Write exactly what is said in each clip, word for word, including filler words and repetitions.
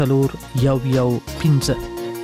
تلور یو یو پینزه.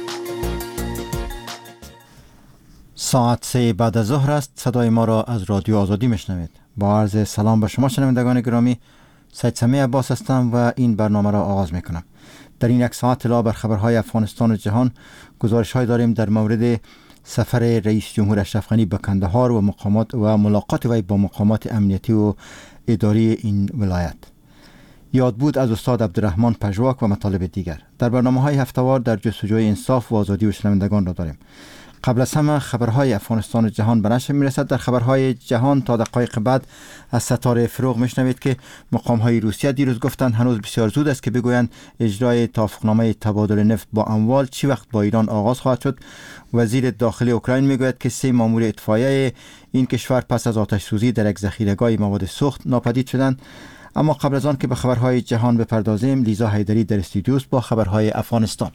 ساعت سه بعد از ظهر است. صدای ما را از رادیو آزادی میشنوید. با عرض سلام به شما شنوندگان گرامی، سید سمیع عباس هستم و این برنامه را آغاز میکنم. در این یک ساعت اطلاع بر خبرهای افغانستان و جهان، گزارش های داریم در مورد سفر رئیس جمهور اشرف غنی به کندهار و مقامات و ملاقات وی با مقامات امنیتی و اداری این ولایت. یاد بود از استاد عبدالرحمن پژواک و مطالب دیگر. در برنامه‌های هفته‌وار در جستجوی انصاف و آزادی و شنوندگان را داریم. قبل از همه خبرهای افغانستان و جهان به نشر میرسد. در خبرهای جهان تا دقایق بعد از ستاره فروغ میشنوید که مقام‌های روسیه دیروز گفتند هنوز بسیار زود است که بگویند اجرای توافقنامه تبادل نفت با اموال چی وقت با ایران آغاز خواهد شد. وزیر داخلی اوکراین میگوید که سه مامور اطفائیه این کشور پس از آتش سوزی در یک ذخیره‌گاه مواد سوخت ناپدید شدند. اما قبل از آن که به خبرهای جهان بپردازیم، لیزا حیدری در استودیو با خبرهای افغانستان.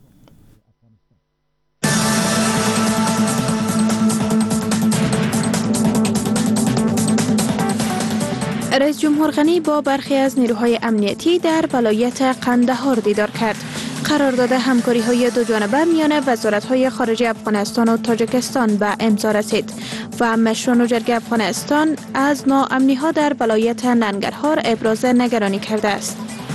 رئیس جمهور غنی با برخی از نیروهای امنیتی در ولایت قندهار دیدار کرد. قرارداد همکاری‌های دو جانبه میان وزارت‌های خارجه افغانستان و تاجیکستان به امضا رسید و مشران جرگه افغانستان از ناامنی‌ها در ولایت ننگرهار ابراز نگرانی کرده است.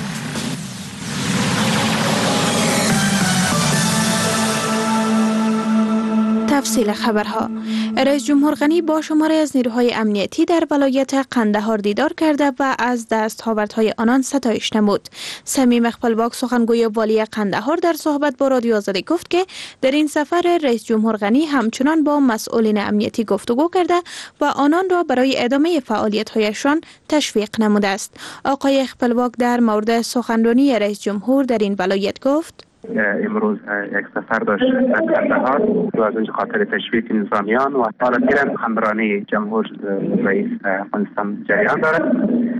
تفصیل خبرها. رئیس جمهور غنی با شماری از نیروهای امنیتی در ولایت قندهار دیدار کرده و از دستاوردهای آنان ستایش نمود. صمیم خپلواک سخنگوی والی قندهار در صحبت با رادیو آزادی گفت که در این سفر رئیس جمهور غنی همچنان با مسئولین امنیتی گفتگو کرده و آنان را برای ادامه فعالیت‌هایشان تشویق نموده است. آقای خپلواک در مورد سخنرانی رئیس جمهور در این ولایت گفت: امروز یک سفر داشت در قندهار و از این خاطر تشویق نظامیان و حالتگیران همراهی جمهور رئیس افغانستان جریان دارد.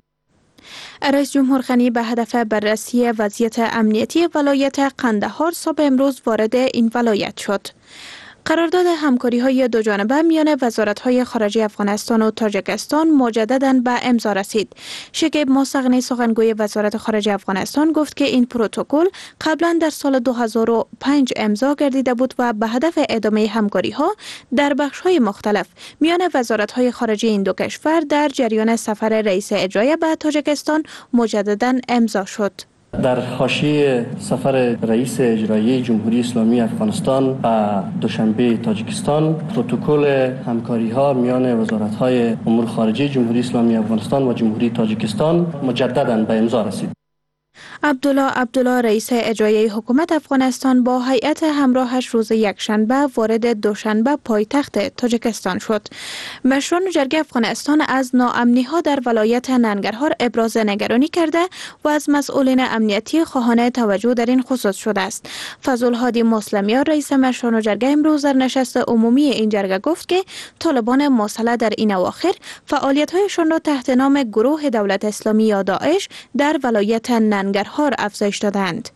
رئیس جمهور غنی به هدف بررسی وضعیت امنیتی ولایت قندهار صبح امروز وارد این ولایت شد. قرارداد همکاری‌های دو جانبه میان وزارت‌های خارجه افغانستان و تاجیکستان مجدداً به امضا رسید. شکیب مصغنی سخنگوی وزارت خارجه افغانستان گفت که این پروتکل قبلا در سال دو هزار و پنج امضا گردیده بود و به هدف ادامه همکاری‌ها در بخش‌های مختلف میان وزارت‌های خارجه این دو کشور در جریان سفر رئیس اجرایی به تاجیکستان مجدداً امضا شد. در حاشیه سفر رئیس اجرایی جمهوری اسلامی افغانستان به دوشنبه تاجیکستان، پروتکل همکاری‌ها میان وزارت‌های امور خارجه جمهوری اسلامی افغانستان و جمهوری تاجیکستان مجدداً به امضا رسید. عبدالله عبدالله رئیس اجرایی حکومت افغانستان با هیئت همراهش روز یکشنبه وارد دوشنبه پایتخت تاجیکستان شد. مشران جرگه افغانستان از ناامنی‌ها در ولایت ننگرهار ابراز نگرانی کرده و از مسئولین امنیتی خواهان توجه در این خصوص شده است. فضل‌الهادی مسلمیان رئیس مشران جرگه امروز در نشست عمومی این جرگه گفت که طالبان مسلح در این اواخر فعالیت‌هایشان را تحت نام گروه دولت اسلامی یا داعش در ولایت ننگرهار افزایش دادند.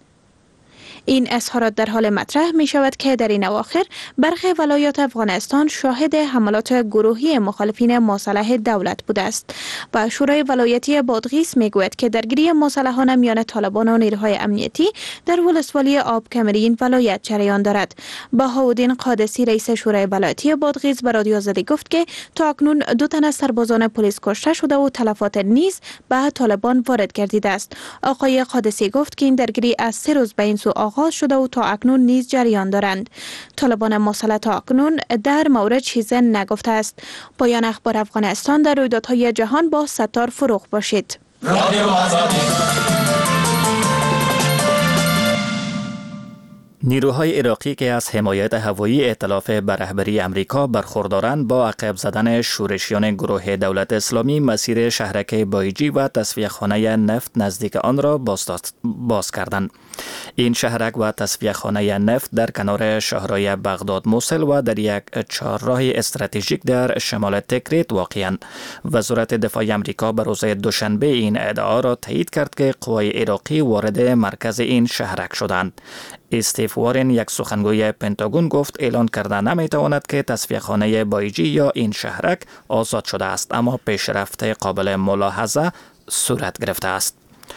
این اظهارات در حال مطرح می شود که در این اواخر برخی ولایات افغانستان شاهد حملات گروهی مخالفین مسلح دولت بوده است و شورای ولایتی بادغیس می گوید که درگیری مسلحانه میان طالبان و نیروهای امنیتی در ولسوالی آبکمری این ولایت جریان دارد. بهاءالدین قادسی رئیس شورای ولایتی بادغیس به رادیو آزادی گفت که تا اکنون دو تن از سربازان پلیس کشته شده و تلفات نیز به طالبان وارد گردیده است. آقای قادسی گفت که این درگیری از سه روز به این سو آغاز شده و تا اکنون نیز جریان دارند. طالبان مسلح تا اکنون در مورد چیزی نگفته است. پایان اخبار افغانستان. در رویدادهای جهان با ستار فروغ باشید. نیروهای عراقی که از حمایت هوایی ائتلاف به رهبری امریکا برخوردارند با عقب زدن شورشیان گروه دولت اسلامی مسیر شهرک بایجی و تصفیه‌خانه نفت نزدیک آن را باز کردند. این شهرک و تصفیه‌خانه نفت در کنار شهرهای بغداد موصل و در یک چهارراه استراتژیک در شمال تکریت واقعاً. وزارت دفاع امریکا به روز دوشنبه این ادعا را تایید کرد که قوای عراقی وارد مرکز این شهرک شدند. استیو وارن یک سخنگوی پنتاگون گفت اعلان کرده نمیتواند که تصفیه‌خانه بایجی یا این شهرک آزاد شده است، اما پیشرفت قابل ملاحظه صورت گرفته است.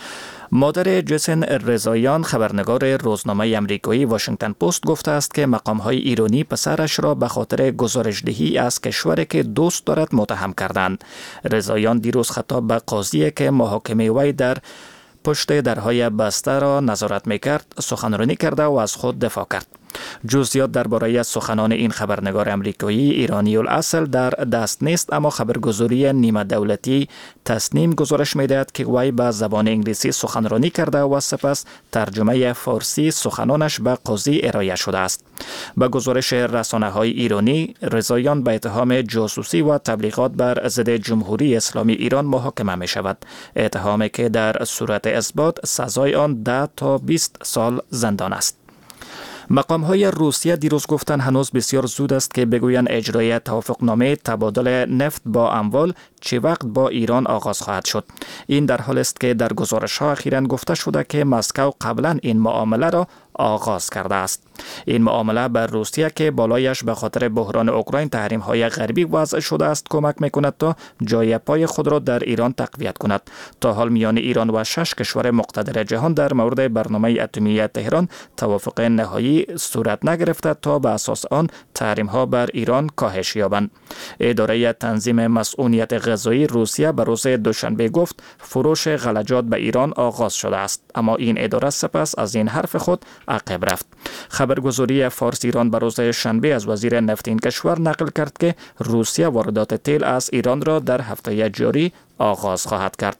مادر جسن رضاییان خبرنگار روزنامه آمریکایی واشنگتن پست گفته است که مقام‌های ایرانی پسرش را به خاطر گزارش‌دهی از کشوری که دوست دارد متهم کردند. رضاییان دیروز خطاب به قاضی که محاکمه وی در پشت درهای بسته را نظارت می‌کرد سخنرانی کرده و از خود دفاع کرد. جزئیات درباره سخنان این خبرنگار آمریکایی ایرانی الاصل در دست نیست، اما خبرگزاری نیمه دولتی تصنیم گزارش می‌دهد که وی به زبان انگلیسی سخنرانی کرده و سپس ترجمه فارسی سخنانش به قاضی ارائه شده است. به گزارش رسانه‌های ایرانی، رضاییان به اتهام جاسوسی و تبلیغات بر ضد جمهوری اسلامی ایران محاکمه می‌شود. اتهامی که در صورت اثبات سزای آن ده تا بیست سال زندان است. مقام های روسیه دیروز گفتند هنوز بسیار زود است که بگویند اجرای توافقنامه تبادل نفت با اموال چه وقت با ایران آغاز خواهد شد. این در حالی است که در گزارش ها اخیراً گفته شده که مسکو قبلا این معامله را آغاز کرده است. این معامله بر روسیه که بالایش به خاطر بحران اوکراین تحریم های غربی وضع شده است کمک میکند تا جای پای خود را در ایران تقویت کند. تا حال میان ایران و شش کشور مقتدر جهان در مورد برنامه اتمی تهران توافق نهایی صورت نگرفته تا به اساس آن تحریم ها بر ایران کاهش یابند. اداره تنظیم مسئولیت غذایی روسیه به روز دوشنبه گفت فروش غلجات به ایران آغاز شده است، اما این اداره سپس از این حرف خود عقب رفت. خبرگزاری فارس ایران به روز شنبه از وزیر نفت این کشور نقل کرد که روسیه واردات تیل از ایران را در هفته جاری آغاز خواهد کرد.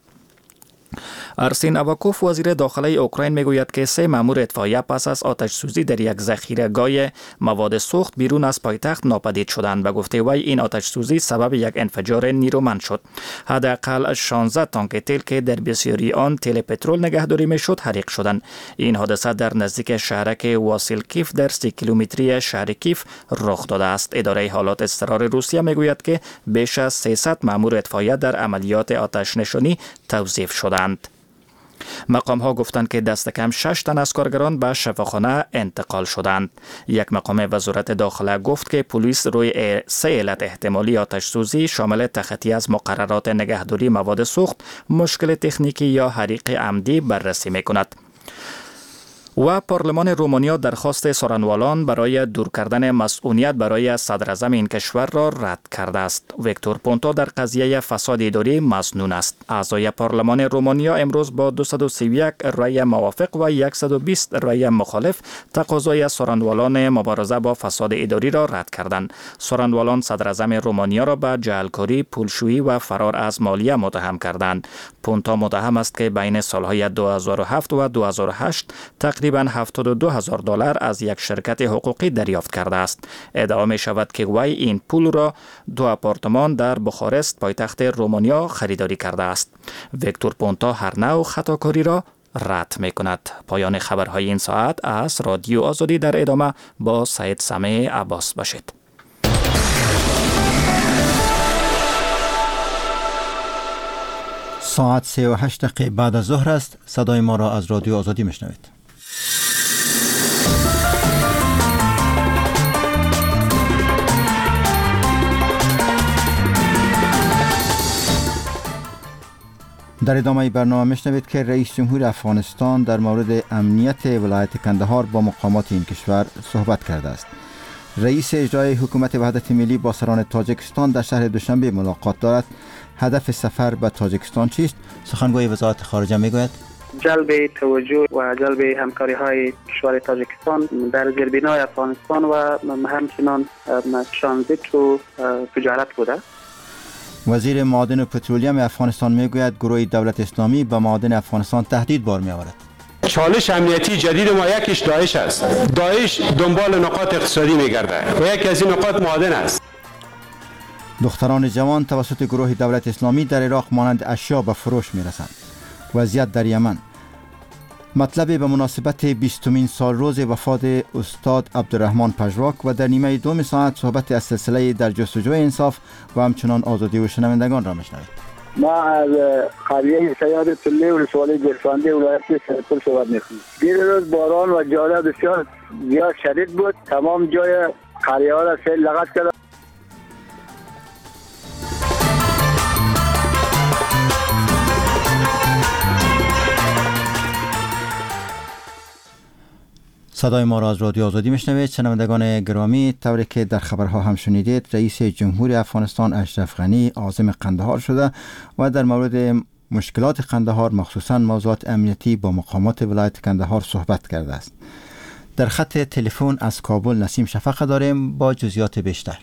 ارسین اواکوف وزیر داخله اوکراین میگوید که سه مأمور اطفائیه پس از آتش سوزی در یک ذخیره‌گاه مواد سوخت بیرون از پایتخت ناپدید شدند. به گفته وی این آتش سوزی سبب یک انفجار نیرومند شد. حداقل شانزده تانک تیل که در بسیاری آن تیل پترول نگهداری میشد حریق شدند. این حادثه در نزدیک شهرک واسیلکیف در سی کیلومتری شهر کیف رخ داده است. اداره حالات اضطراری روسیه میگوید که بیش از سیصد مأمور اطفائیه در عملیات آتش نشانی توظیف شدند. مقام ها گفتند که دست کم شش تن از کارگران به شفاخانه انتقال شدند. یک مقام وزارت داخله گفت که پلیس روی سه علت احتمالی آتش سوزی شامل تخطی از مقررات نگهداری مواد سوخت، مشکل تکنیکی یا حریق عمدی بررسی میکند. و پارلمان رومانیا درخواست سورانوالان برای دور کردن مسئولیت برای صدر اعظم این کشور را رد کرده است. ویکتور پونتا در قضیه فساد اداری مظنون است. اعضای پارلمان رومانیا امروز با دویست و سی و یک رأی موافق و صد و بیست رأی مخالف تقاضای سورانوالان مبارزه با فساد اداری را رد کردند. سورانوالان صدر اعظم رومانیا را به جعلکاری، پولشویی و فرار از مالیه متهم کردند. پونتا متهم است که بین سالهای دو هزار و هفت و دو هزار و هشت تقریباً هفتاد و دو هزار دلار از یک شرکت حقوقی دریافت کرده است. ادعا می شود که وی این پول را دو آپارتمان در بخارست پایتخت رومانیا خریداری کرده است. ویکتور پونتا هر نوع خطاکاری را رد می کند. پایان خبرهای این ساعت از رادیو آزادی. در ادامه با سید سمیع عباس باشید. ساعت سه و هشت دقیقه بعد از ظهر است. صدای ما را از رادیو آزادی میشنوید. در ادامه برنامه میشنوید که رئیس جمهور افغانستان در مورد امنیت ولایت کندهار با مقامات این کشور صحبت کرده است. رئیس اجرایی حکومت وحدت ملی با سران تاجیکستان در شهر دوشنبه ملاقات دارد. هدف سفر به تاجیکستان چیست؟ سخنگوی وزارت خارجه میگوید جلب توجه و جلب همکاری های کشور تاجیکستان در زیربنای افغانستان و همچنان ترانزیت و تجارت بوده. وزیر معادن و پترولیم افغانستان میگوید گروه دولت اسلامی به معادن افغانستان تهدید بار می آورد. چالش امنیتی جدید ما یکیش داعش است. داعش دنبال نقاط اقتصادی میگرده و یکی از این نقاط معادن است. دختران جوان توسط گروه دولت اسلامی در عراق مانند اشیا به فروش میرسند. وضعیت در یمن. مطلب به مناسبت بیستمین سال روز وفات استاد عبدالرحمن پژواک و در نیمه دوم ساعت صحبت از سلسله در جستجوی انصاف و همچنان آزادی و شنوندگان را میشنوید. ما از قریه سیاد تلی و رسوالی گرفانده ولایت سرپل صحبت میکنیم. دیر روز باران و جاده بسیار زیاد شدید بود. تمام جای قریه ها را سیل لغت کرد. صدای ما را از رادیو آزادی میشنوید. شنوندگان گرامی، طوری که در خبرها هم شنیدید، رئیس جمهوری افغانستان اشرف غنی عازم قندهار شده و در مورد مشکلات قندهار مخصوصاً موضوعات امنیتی با مقامات ولایت قندهار صحبت کرده است. در خط تلفن از کابل نسیم شفق داریم با جزئیات بیشتر.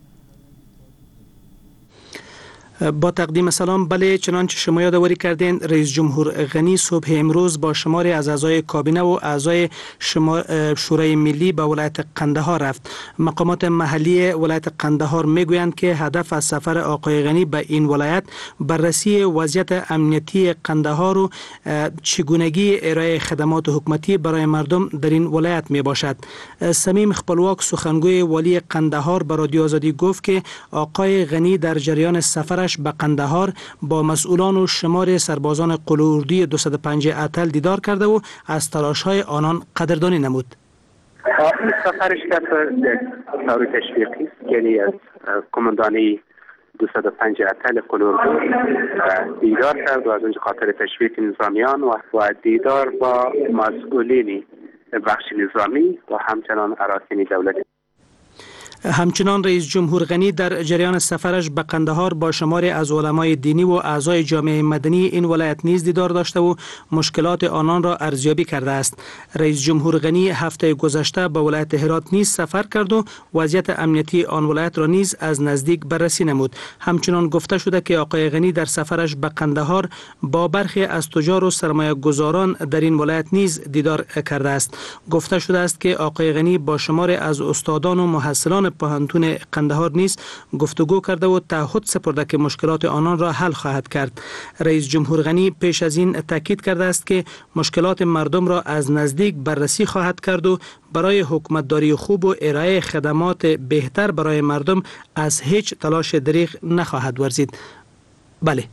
با تقدیم سلام. بله، چنانچه شما یادآوری کردین، رئیس جمهور غنی صبح امروز با شماری از اعضای کابینه و اعضای شورای ملی به ولایت قندهار رفت. مقامات محلی ولایت قندهار میگویند که هدف از سفر آقای غنی به این ولایت بررسی وضعیت امنیتی قندهار و چگونگی ارائه خدمات حکومتی برای مردم در این ولایت می باشد. سمیم خپلواک سخنگوی والی قندهار به رادیو آزادی گفت که آقای غنی در جریان سفر به قندهار با مسئولان و شمار سربازان قلوردی دویست و پنج اتل دیدار کرده و از تلاش‌های آنان قدردانی نمود. این سفرش که طور تشویقی است، یعنی از کماندانی دویست و پنج اتل قلوردی دیدار کرد و از اونجا خاطر تشویق نظامیان و دیدار با مسئولین بخش نظامی و همچنان اراکین دولتی. همچنان رئیس جمهور غنی در جریان سفرش به قندهار با شماری از علمای دینی و اعضای جامعه مدنی این ولایت نیز دیدار داشته و مشکلات آنان را ارزیابی کرده است. رئیس جمهور غنی هفته گذشته به ولایت هرات نیز سفر کرد و وضعیت امنیتی آن ولایت را نیز از نزدیک بررسی نمود. همچنان گفته شده که آقای غنی در سفرش به قندهار با برخی از تجار و سرمایه گذاران در این ولایت نیز دیدار کرده است. گفته شده است که آقای غنی با شماری از استادان و محصلان پوهنتون قندهار نیز گفتگو کرده و تعهد سپرده که مشکلات آنان را حل خواهد کرد. رئیس جمهور غنی پیش از این تاکید کرده است که مشکلات مردم را از نزدیک بررسی خواهد کرد و برای حکومتداری خوب و ارائه خدمات بهتر برای مردم از هیچ تلاش دریغ نخواهد ورزید. بله.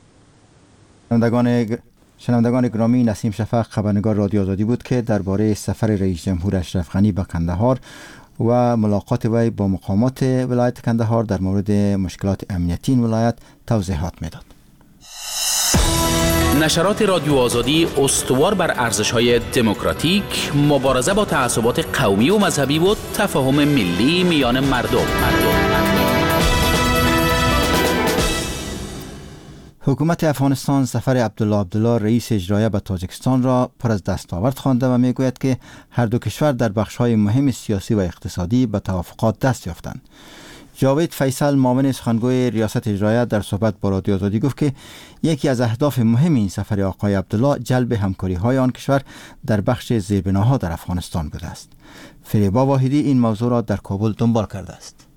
شنوندگان شنوندگان گرامی، نسیم شفق خبرنگار رادیو آزادی بود که درباره سفر رئیس جمهور اشرف غنی به قندهار و ملاقات وی با مقامات ولایت قندهار در مورد مشکلات امنیتی این ولایت توضیحات میداد. نشرات رادیو آزادی استوار بر ارزش‌های دموکراتیک، مبارزه با تعصبات قومی و مذهبی و تفاهم ملی میان مردم. مردم. حکومت افغانستان سفر عبدالله عبدالله رئیس اجرایی به تاجیکستان را پر از دستاورد خوانده و میگوید که هر دو کشور در بخش‌های مهم سیاسی و اقتصادی به توافقات دست یافتند. جاوید فیصل معاون سخنگوی ریاست اجرایی در صحبت با رادیو آزادی گفت که یکی از اهداف مهم این سفر آقای عبدالله جلب همکاری‌های آن کشور در بخش زیربناها در افغانستان بوده است. فریبا واحدی این موضوع را در کابل دنبال کرده است.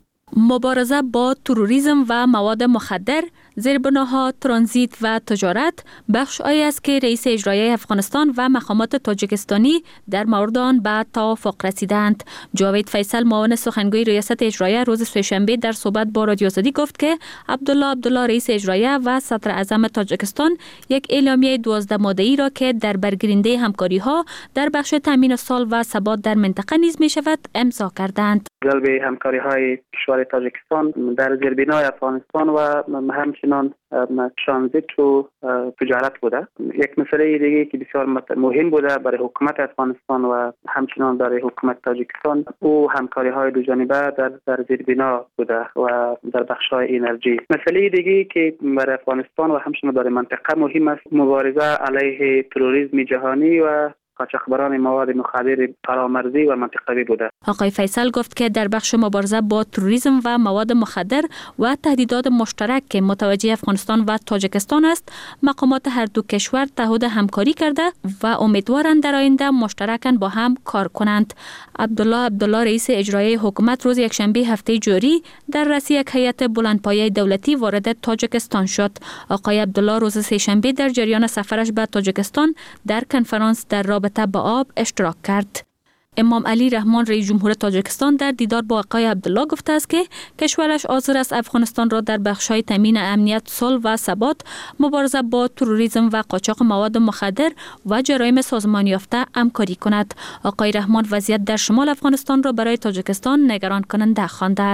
مبارزه با تروریسم و مواد مخدر، زیربناها، ترانزیت و تجارت بخش‌هایی است که رئیس اجرایی افغانستان و مقامات تاجیکستانی در مورد آن به توافق رسیدند. جاوید فیصل معاون سخنگوی ریاست اجرایی روز سه‌شنبه در صحبت با رادیو آزادی گفت که عبدالله عبدالله رئیس اجرایی و صدر اعظم تاجیکستان یک اعلامیه دوازده ماده‌ای را که در برگیرنده همکاری‌ها در بخش تامین صلح و ثبات در منطقه نیز می‌شود امضا کردند. جلب همکاری‌های کشور تاجیکستان در زیربنای افغانستان و همچنان ترانزیت و تجارت بوده. یک مسئله دیگه که بسیار مهم بوده برای حکومت افغانستان و همچنان برای حکومت تاجیکستان او همکاری‌های دو جانبه در در زیربنا بوده و در بخش‌های انرژی. مسئله دیگه که برای افغانستان و همچنان برای منطقه مهم است مبارزه علیه تروریسم جهانی و قاچاقبران مواد مخدر فرامرزی و منطقوی بوده. آقای فیصل گفت که در بخش مبارزه با تروریسم و مواد مخدر و تهدیدات مشترک که متوجه افغانستان و تاجیکستان است، مقامات هر دو کشور تعهد همکاری کرده و امیدوارند در آینده مشترکاً با هم کار کنند. عبدالله عبدالله رئیس اجرایی حکومت روز یکشنبه هفته جاری در رأس یک هیئت بلندپایه دولتی وارد تاجیکستان شد. آقای عبدالله روز سه‌شنبه در جریان سفرش به تاجیکستان در کنفرانس در رابطه با آب اشتراک کرد. امام علی رحمان رئیس جمهور تاجیکستان در دیدار با آقای عبدالله گفته است که کشورش حاضر است افغانستان را در بخش‌های تامین امنیت، صلح و ثبات، مبارزه با تروریسم و قاچاق مواد مخدر و جرایم سازمانی یافته همکاری کند. آقای رحمان وضعیت در شمال افغانستان را برای تاجیکستان نگران کننده خوانده است.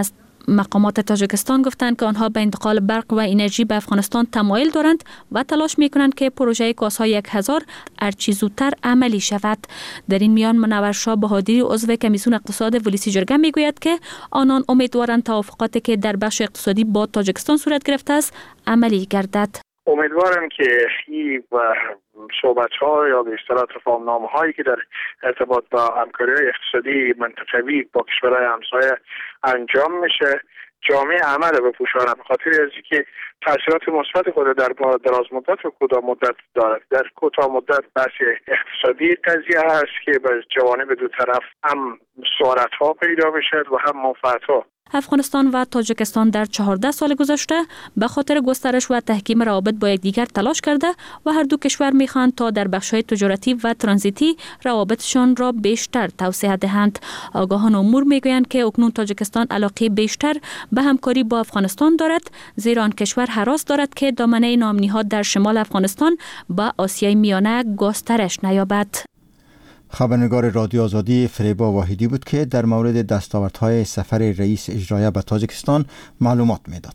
مقامات تاجیکستان گفتند که آنها به انتقال برق و انرژی به افغانستان تمایل دارند و تلاش میکنند که پروژه گازهای یک هزار هرچی زودتر عملی شود. در این میان منور شاه بهادری عضو کمیسیون اقتصاد ولسی جرگه میگوید که آنان امیدوارند توافقاتی که در بخش اقتصادی با تاجیکستان صورت گرفته است عملی گردد. امیدوارم که این و صحبت‌ها یا به اصطلاح تفاهم‌نامه هایی که در ارتباط با همکاری اقتصادی منطقوی با کشورهای همسایه انجام میشه جامعه عمل بپوشانه، به خاطر از اینکه تاثیرات مثبت خود در دراز مدت و کوتاه مدت دارد. در کوتاه مدت بحث اقتصادی قضیه هست که به جوانب دو طرف هم سعادت‌ها پیدا بشه و هم منفعت‌ها. افغانستان و تاجیکستان در چهارده سال گذشته به خاطر گسترش و تحکیم روابط با یکدیگر تلاش کرده و هر دو کشور میخواهند تا در بخش‌های تجارتی و ترانزیتی روابطشان را بیشتر توسعه دهند. آگاهان امور میگویند که اکنون تاجیکستان علاقه بیشتر به همکاری با افغانستان دارد، زیرا آن کشور هراس دارد که دامنه نامنیهاد در شمال افغانستان با آسیای میانه گسترش نیابد. خبرنگار رادیو آزادی فریبا واحدی بود که در مورد دستاوردهای سفر رئیس اجرایی به تاجیکستان معلومات میداد.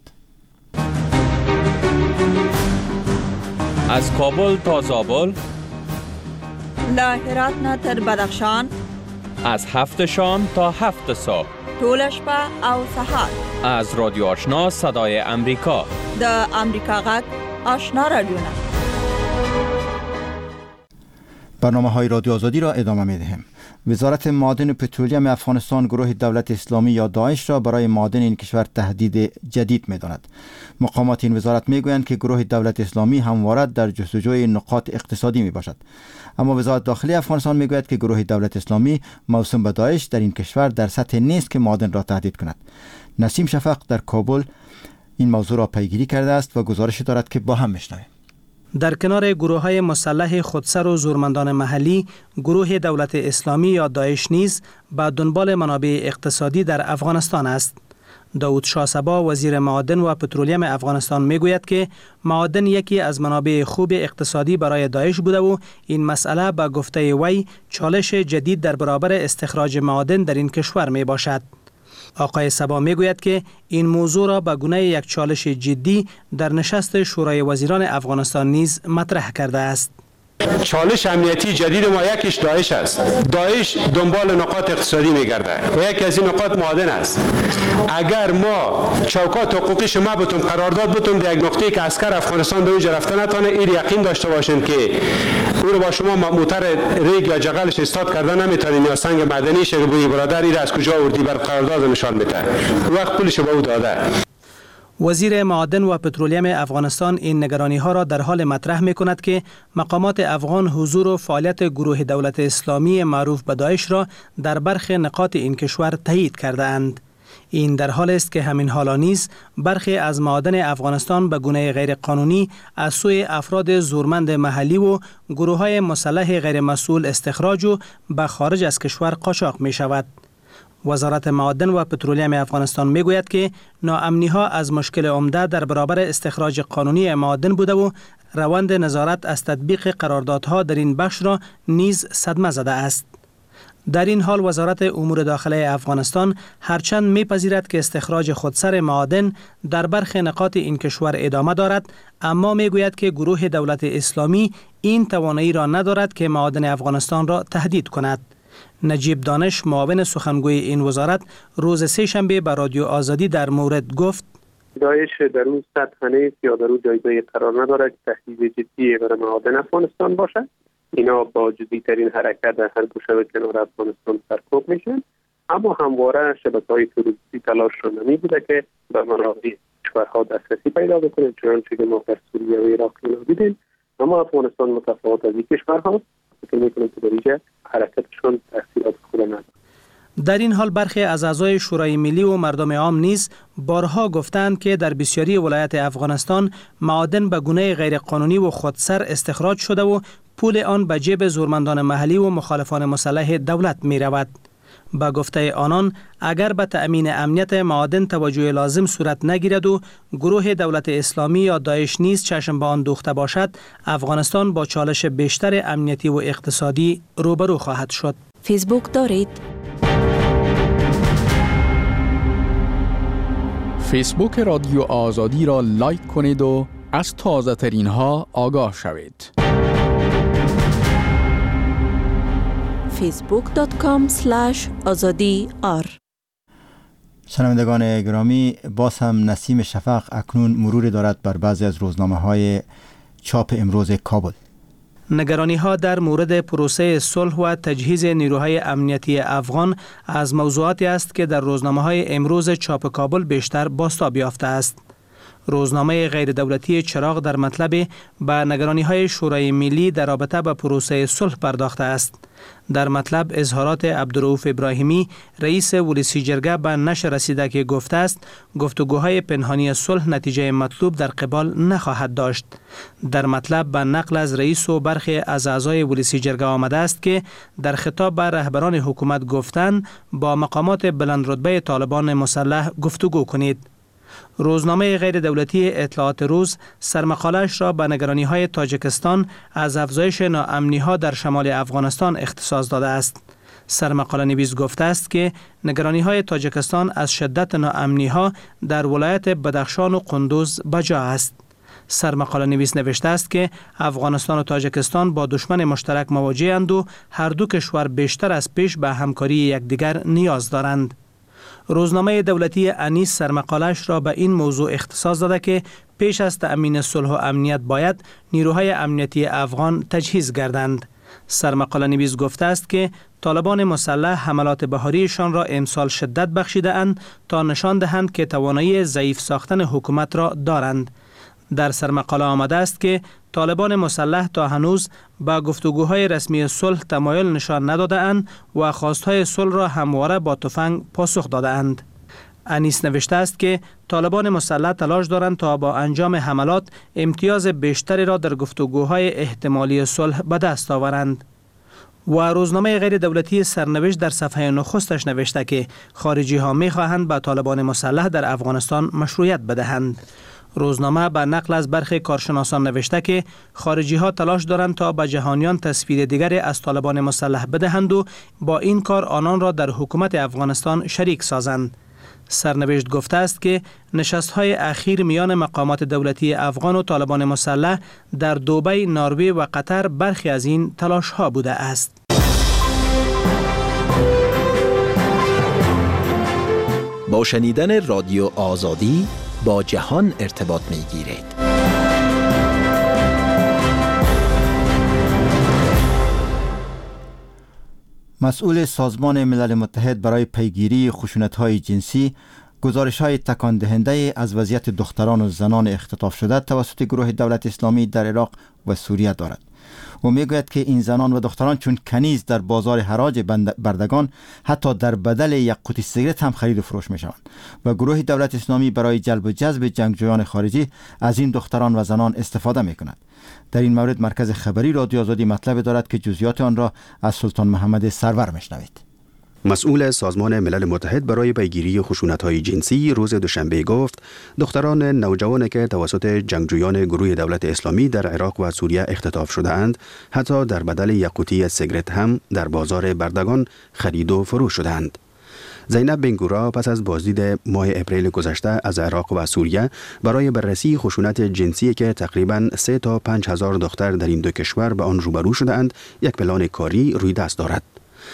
از کابل تا زابل، له هرات نه تر بدخشان، از هفت شام تا هفت صبح، ټول شپه او سهار، از رادیو آشنا صدای امریکا، د امریکا غږ آشنا رادیو. برنامه های رادیو آزادی را ادامه می دهیم. وزارت معادن و پترولیم افغانستان گروه دولت اسلامی یا داعش را برای معادن این کشور تهدید جدید می داند. مقامات این وزارت می گویند که گروه دولت اسلامی همواره در جستجوی نقاط اقتصادی می باشد. اما وزارت داخلی افغانستان می گوید که گروه دولت اسلامی موسوم به داعش در این کشور در سطح نیست که معادن را تهدید کند. نسیم شفق در کابل این موضوع را پیگیری کرده است و گزارش دارد که با هم میشنویم. در کنار گروه‌های مسلح خودسر و زورمندان محلی، گروه دولت اسلامی یا داعش نیز به دنبال منابع اقتصادی در افغانستان است. داود شاه صبا وزیر معادن و پترولیم افغانستان میگوید که معادن یکی از منابع خوب اقتصادی برای داعش بوده و این مسئله به گفته وی چالش جدید در برابر استخراج معادن در این کشور می باشد. آقای صبا میگوید که این موضوع را به گونه یک چالش جدی در نشست شورای وزیران افغانستان نیز مطرح کرده است. چالش امنیتی جدید ما یکیش داعش است. داعش دنبال نقاط اقتصادی میگرده و یکی از این نقاط معادن است. اگر ما چوکات حقوقی ما بتون قرارداد بتون در یک نقطه‌ای که عسکر افغانستان به اونجا رفته نتونه، این یقین داشته باشین که او رو با شما موتر ریگ یا جغلش استاد کردن نمیتونین یا سنگ معدنی شگبوی برادر این از کجا آوردی بر قرارداد نشان بده. وقت پولش به او داده. وزیر معادن و پترولیم افغانستان این نگرانی ها را در حال مطرح می کند که مقامات افغان حضور و فعالیت گروه دولت اسلامی معروف به داعش را در برخی نقاط این کشور تایید کرده اند. این در حال است که همین حالا نیز برخی از معادن افغانستان به گونه غیر قانونی از سوی افراد زورمند محلی و گروه های مسلح غیر مسئول استخراج و به خارج از کشور قاچاق می شود. وزارت معادن و پترولیم افغانستان میگوید که ناامنی ها از مشکل عمده در برابر استخراج قانونی معادن بوده و روند نظارت از تطبیق قراردادها در این بخش را نیز صدمه زده است. در این حال وزارت امور داخلی افغانستان هرچند میپذیرد که استخراج خودسر معادن در برخی نقاط این کشور ادامه دارد، اما میگوید که گروه دولت اسلامی این توانایی را ندارد که معادن افغانستان را تهدید کند. نجیب دانش معاون سخنگوی این وزارت روز سه شنبه به رادیو آزادی در مورد گفت داعش در اون سطح نیست یا در اون جایگاه قرار ندارد که تهدید جدی برای معادن افغانستان باشد. اینا با جدی ترین حرکت در هر گوشه و کنار افغانستان سرکوب میشن، اما همواره شبکه‌های تروریستی تلاششون نمی بوده که به منابع کشورها دسترسی پیدا بکنه، چنانچه که ما در سوریه و عراق دیدیم. اما افغانستان متفاوت از این کشورهاست که میکنه که در اینجا حرکتشون تاثیرات خود نداره. در این حال برخی از اعضای شورای ملی و مردم عام نیز بارها گفتند که در بسیاری ولایت افغانستان معادن به گونه غیرقانونی و خودسر استخراج شده و پول آن به جیب زورمندان محلی و مخالفان مسلح دولت می رود. با گفته آنان اگر به تأمین امنیت معادن توجه لازم صورت نگیرد و گروه دولت اسلامی یا داعش نیز چشم به آن دوخته باشد، افغانستان با چالش بیشتر امنیتی و اقتصادی روبرو خواهد شد. فیسبوک دارید؟ فیسبوک رادیو آزادی را لایک کنید و از تازه ترین ها آگاه شوید. فیسبوک دات کام اسلش آزادی آر. شنوندگان گرامی، باز هم نسیم شفق اکنون مروری دارد بر بعضی از روزنامه های چاپ امروز کابل. نگرانی ها در مورد پروسه صلح و تجهیز نیروهای امنیتی افغان از موضوعاتی است که در روزنامه های امروز چاپ کابل بیشتر بازتاب یافته است. روزنامه غیر دولتی چراغ در مطلب به نگرانی های شورای ملی در رابطه با پروسه صلح پرداخته است. در مطلب اظهارات عبدالرؤوف ابراهیمی رئیس ولسی جرگه به نشر رسیده که گفته است گفتگوهای پنهانی صلح نتیجه مطلوب در قبال نخواهد داشت. در مطلب به نقل از رئیس و برخی از اعضای ولسی جرگه آمده است که در خطاب به رهبران حکومت گفتند با مقامات بلند رتبه طالبان مسلح گفتگو کنید. روزنامه غیر دولتی اطلاعات روز سرمقاله‌اش را به نگرانی‌های تاجیکستان از افزایش ناامنی‌ها در شمال افغانستان اختصاص داده است. سرمقاله نویس گفته است که نگرانی‌های تاجیکستان از شدت ناامنی‌ها در ولایت بدخشان و قندوز بجا است. سرمقاله نویس نوشته است که افغانستان و تاجیکستان با دشمن مشترک مواجه‌اند و هر دو کشور بیشتر از پیش به همکاری یکدیگر نیاز دارند. روزنامه دولتی انیس سرمقاله‌اش را به این موضوع اختصاص داده که پیش از تأمین صلح و امنیت باید نیروهای امنیتی افغان تجهیز گردند. سرمقاله نویس گفته است که طالبان مسلح حملات بهاریشان را امسال شدت بخشیده اند تا نشان دهند که توانایی ضعیف ساختن حکومت را دارند. در سرمقاله آمده است که طالبان مسلح تا هنوز با گفتگوهای رسمی صلح تمایل نشان نداده اند و خواستهای صلح را همواره با تفنگ پاسخ داده اند. انیس نوشته است که طالبان مسلح تلاش دارند تا با انجام حملات امتیاز بیشتری را در گفتگوهای احتمالی صلح به دست آورند. و روزنامه غیر دولتی سرنوشت در صفحه نخستش نوشته که خارجی ها می خواهند به طالبان مسلح در افغانستان مشروعیت بدهند. روزنامه به نقل از برخی کارشناسان نوشته که خارجی ها تلاش دارند تا به جهانیان تصویر دیگری از طالبان مسلح بدهند و با این کار آنان را در حکومت افغانستان شریک سازند. سرنوشت گفته است که نشست‌های اخیر میان مقامات دولتی افغان و طالبان مسلح در دبی، نروژ و قطر برخی از این تلاش‌ها بوده است. با شنیدن رادیو آزادی با جهان ارتباط می‌گیرید. مسئول سازمان ملل متحد برای پیگیری خشونت‌های جنسی گزارش‌های تکان دهنده از وضعیت دختران و زنان اختطاف شده توسط گروه دولت اسلامی در عراق و سوریه دارد. و میگوید که این زنان و دختران چون کنیز در بازار حراج بردگان حتی در بدل یک قوطی سیگرت هم خرید و فروش می شوند و گروه دولت اسلامی برای جلب و جذب جنگجویان خارجی از این دختران و زنان استفاده می کند. در این مورد مرکز خبری رادیو آزادی مطلب دارد که جزئیات آن را از سلطان محمد سرور میشنوید. مسئول سازمان ملل متحد برای پیگیری خشونت‌های جنسی روز دوشنبه گفت دختران نوجوانی که توسط جنگجویان گروه دولت اسلامی در عراق و سوریه اختطاف شده‌اند حتی در بدل یک قوطی سیگرت هم در بازار بردگان خرید و فروش شده‌اند. زینب بنگورا پس از بازدید ماه اپریل گذشته از عراق و سوریه برای بررسی خشونت جنسی که تقریباً سه تا پنج هزار دختر در این دو کشور به آن روبرو شده‌اند یک پلان کاری روی دست دارد.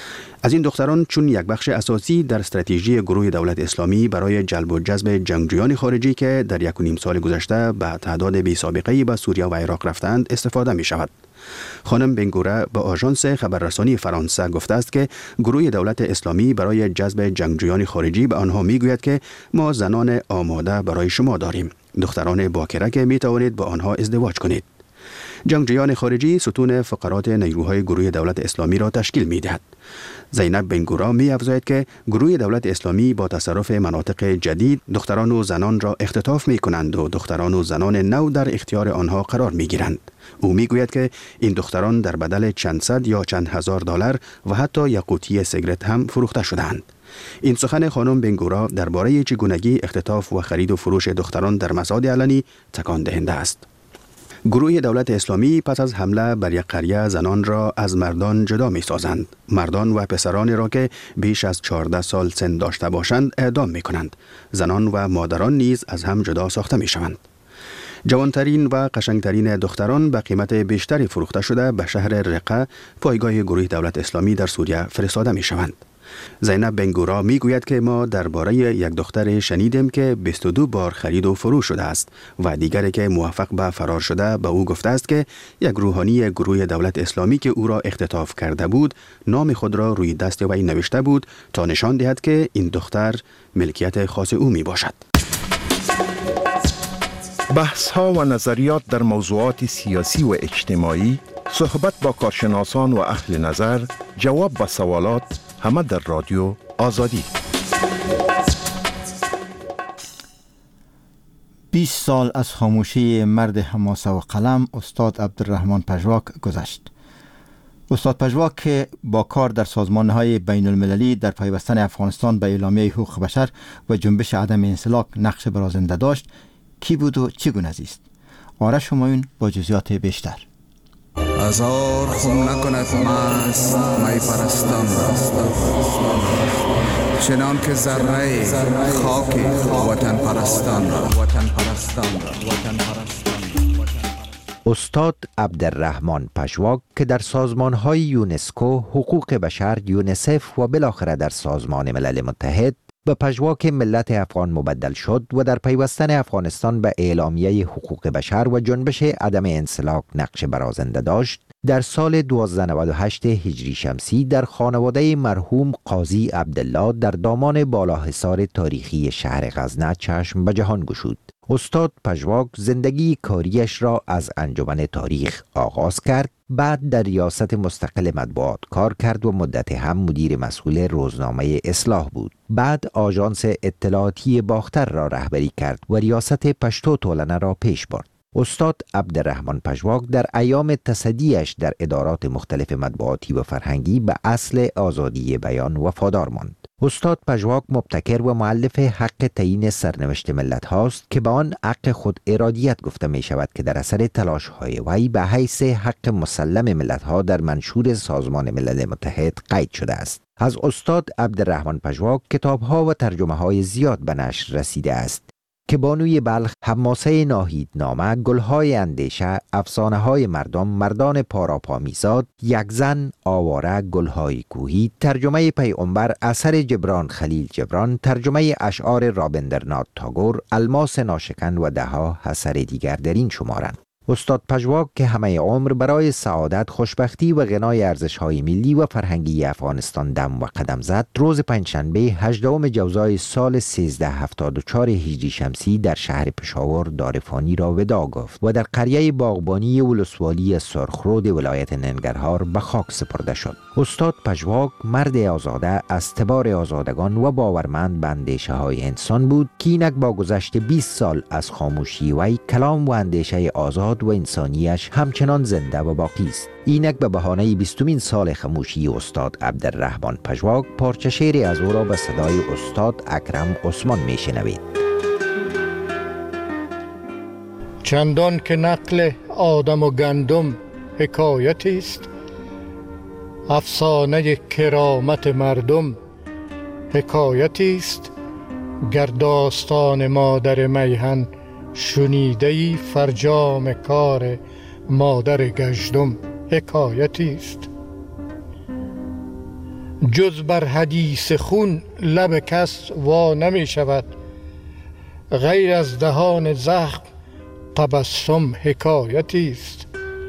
از این دختران چون یک بخش اساسی در استراتژی گروه دولت اسلامی برای جلب و جذب جنگجویان خارجی که در یک و نیم سال گذشته به تعداد بی سابقه‌ای به سوریه و عراق رفتند استفاده می شود. خانم بنگوره با آژانس خبررسانی فرانسه گفته است که گروه دولت اسلامی برای جذب جنگجویان خارجی به آنها می گوید که ما زنان آماده برای شما داریم، دختران باکره که می توانید با آنها ازدواج کنید. جنگجویان خارجی ستون فقرات نیروهای گروه دولت اسلامی را تشکیل می دهد. زینب بنگورا می افزاید که گروه دولت اسلامی با تصرف مناطق جدید دختران و زنان را اختطاف می کنند و دختران و زنان نو در اختیار آنها قرار می گیرند. او می گوید که این دختران در بدل چند صد یا چند هزار دلار و حتی یک قوطی سیگرت هم فروخته شدند. این سخن خانم بنگورا درباره چگونگی اختطاف و خرید و فروش دختران در مساحت علنی تکان دهنده است. گروه دولت اسلامی پس از حمله بر یک قریه زنان را از مردان جدا می سازند. مردان و پسرانی را که بیش از چهارده سال سن داشته باشند اعدام می کنند. زنان و مادران نیز از هم جدا ساخته می شوند. جوانترین و قشنگترین دختران به قیمت بیشتری فروخته شده به شهر رقه، پایگاه گروه دولت اسلامی در سوریه فرستاده می شوند. زینب بنگورا می گوید که ما درباره یک دختر شنیدیم که بیست و دو بار خرید و فروش شده است و دیگری که موفق به فرار شده به او گفته است که یک روحانی گروه دولت اسلامی که او را اختطاف کرده بود نام خود را روی دست وی نوشته بود تا نشان دهد که این دختر ملکیت خاص او می باشد. بحث ها و نظریات در موضوعات سیاسی و اجتماعی، صحبت با کارشناسان و اهل نظر، جواب به سوالات، همه در رادیو آزادی. بیست سال از خاموشی مرد حماسه و قلم استاد عبدالرحمن پژواک گذشت. استاد پژواک که با کار در سازمان‌های بین المللی در پیوستن افغانستان به اعلامیه حقوق بشر و جنبش عدم انسلاک نقش برازنده داشت، کی بود و چگونه زیست؟ آرش همایون با جزئیات بیشتر. هزار خون نکند مست می پرستان چنان که ذره خاک وطن پرستان وطن پرستان وطن پرستان. استاد عبدالرحمن پژواک که در سازمان‌های یونسکو، حقوق بشر، یونیسف و بالاخره در سازمان ملل متحد به پژواک ملت افغان مبدل شد و در پیوستن افغانستان به اعلامیه حقوق بشر و جنبش عدم انسلاک نقش برازنده داشت، در سال هزار و دویست و نود و هشت هجری شمسی در خانواده مرحوم قاضی عبدالله در دامان بالاحصار تاریخی شهر غزنه چشم به جهان گشود. استاد پژواک زندگی کاریش را از انجمن تاریخ آغاز کرد، بعد در ریاست مستقل مطبوعات کار کرد و مدت هم مدیر مسئول روزنامه اصلاح بود. بعد آژانس اطلاعاتی باختر را رهبری کرد و ریاست پشتو تولنه را پیش برد. استاد عبدالرحمن پژواک در ایام تصدیش در ادارات مختلف مطبوعاتی و فرهنگی به اصل آزادی بیان وفادار ماند. استاد پژواک مبتکر و مؤلف حق تعیین سرنوشت ملت هاست که به آن حق خود ارادیت گفته می شود که در اثر تلاش های وی به حیث حق مسلم ملت ها در منشور سازمان ملل متحد قید شده است. از استاد عبدالرحمن پژواک کتاب ها و ترجمه های زیاد به نشر رسیده است که بانوی بلخ، حماسه ناهید نامه، گلهای اندیشه، افسانه های مردم، مردان پاراپا میزاد، یک زن، آواره، گلهای کوهی، ترجمه پیغمبر اثر جبران خلیل جبران، ترجمه اشعار رابندرنات تاگور، الماس ناشکن و دهها اثر دیگر در این شمارند. استاد پژواک که همه عمر برای سعادت، خوشبختی و غنای ارزش‌های ملی و فرهنگی افغانستان دم و قدم زد، روز پنجشنبه هجدهم جوزای سال سیزده هفتاد و چهار هجری شمسی در شهر پشاور دارفانی را وداع گفت و در قریه باغبانی ولسوالی سرخرود ولایت ننگرهار به خاک سپرده شد. استاد پژواک مرد آزاده از تبار آزادگان و باورمند به اندیشه‌های انسان بود که اینک با گذشت بیست سال از خاموشی وی، کلام و اندیشه آزاد و انسانیش همچنان زنده و باقی است. اینک به بهانه بیستمین سال خاموشی استاد عبدالرحمن پژواک پارچه شعری از او را به صدای استاد اکرم عثمان میشنوید. چندان که نقل آدم و گندم حکایتی است، افسانه کرامت مردم حکایتی است. گر داستان مادر میهن شنیده‌ای، فرجام کار مادر گژدم حکایتی است. جز بر حدیث خون لب کس وا نمی شود، غیر از دهان زخم تبسم حکایتی است.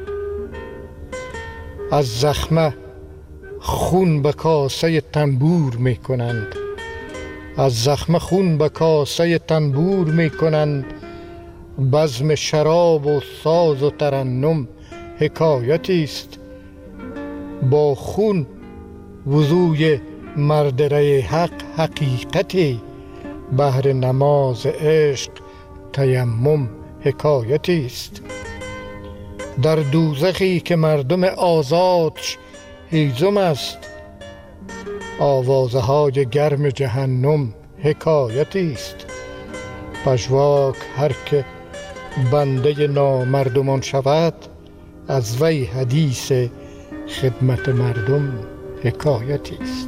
از زخمه خون به کاسه تنبور می کنند، از زخمه خون به کاسه تنبور می کنند. بزم شراب و ساز و ترنم حکایتی است. با خون وضوی مردره حق حقیقتی، بهر نماز عشق تیمم حکایتی است. در دوزخی که مردم آزادش هیزم است، آوازهای گرم جهنم حکایتی است. پژواک هر که بنده نامردمان شود، از وی حدیث خدمت مردم حکایتی است.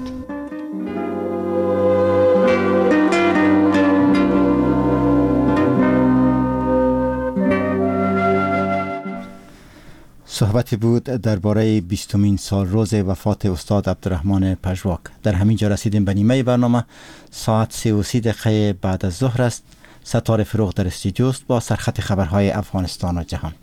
صحبتی بود درباره بیستمین سال روز وفات استاد عبدالرحمن پژواک. در همین جا رسیدیم به نیمه برنامه. ساعت سه و سی دقیقه بعد از ظهر است. ستاره فروغ در استودیو است با سرخط خبرهای افغانستان و جهان.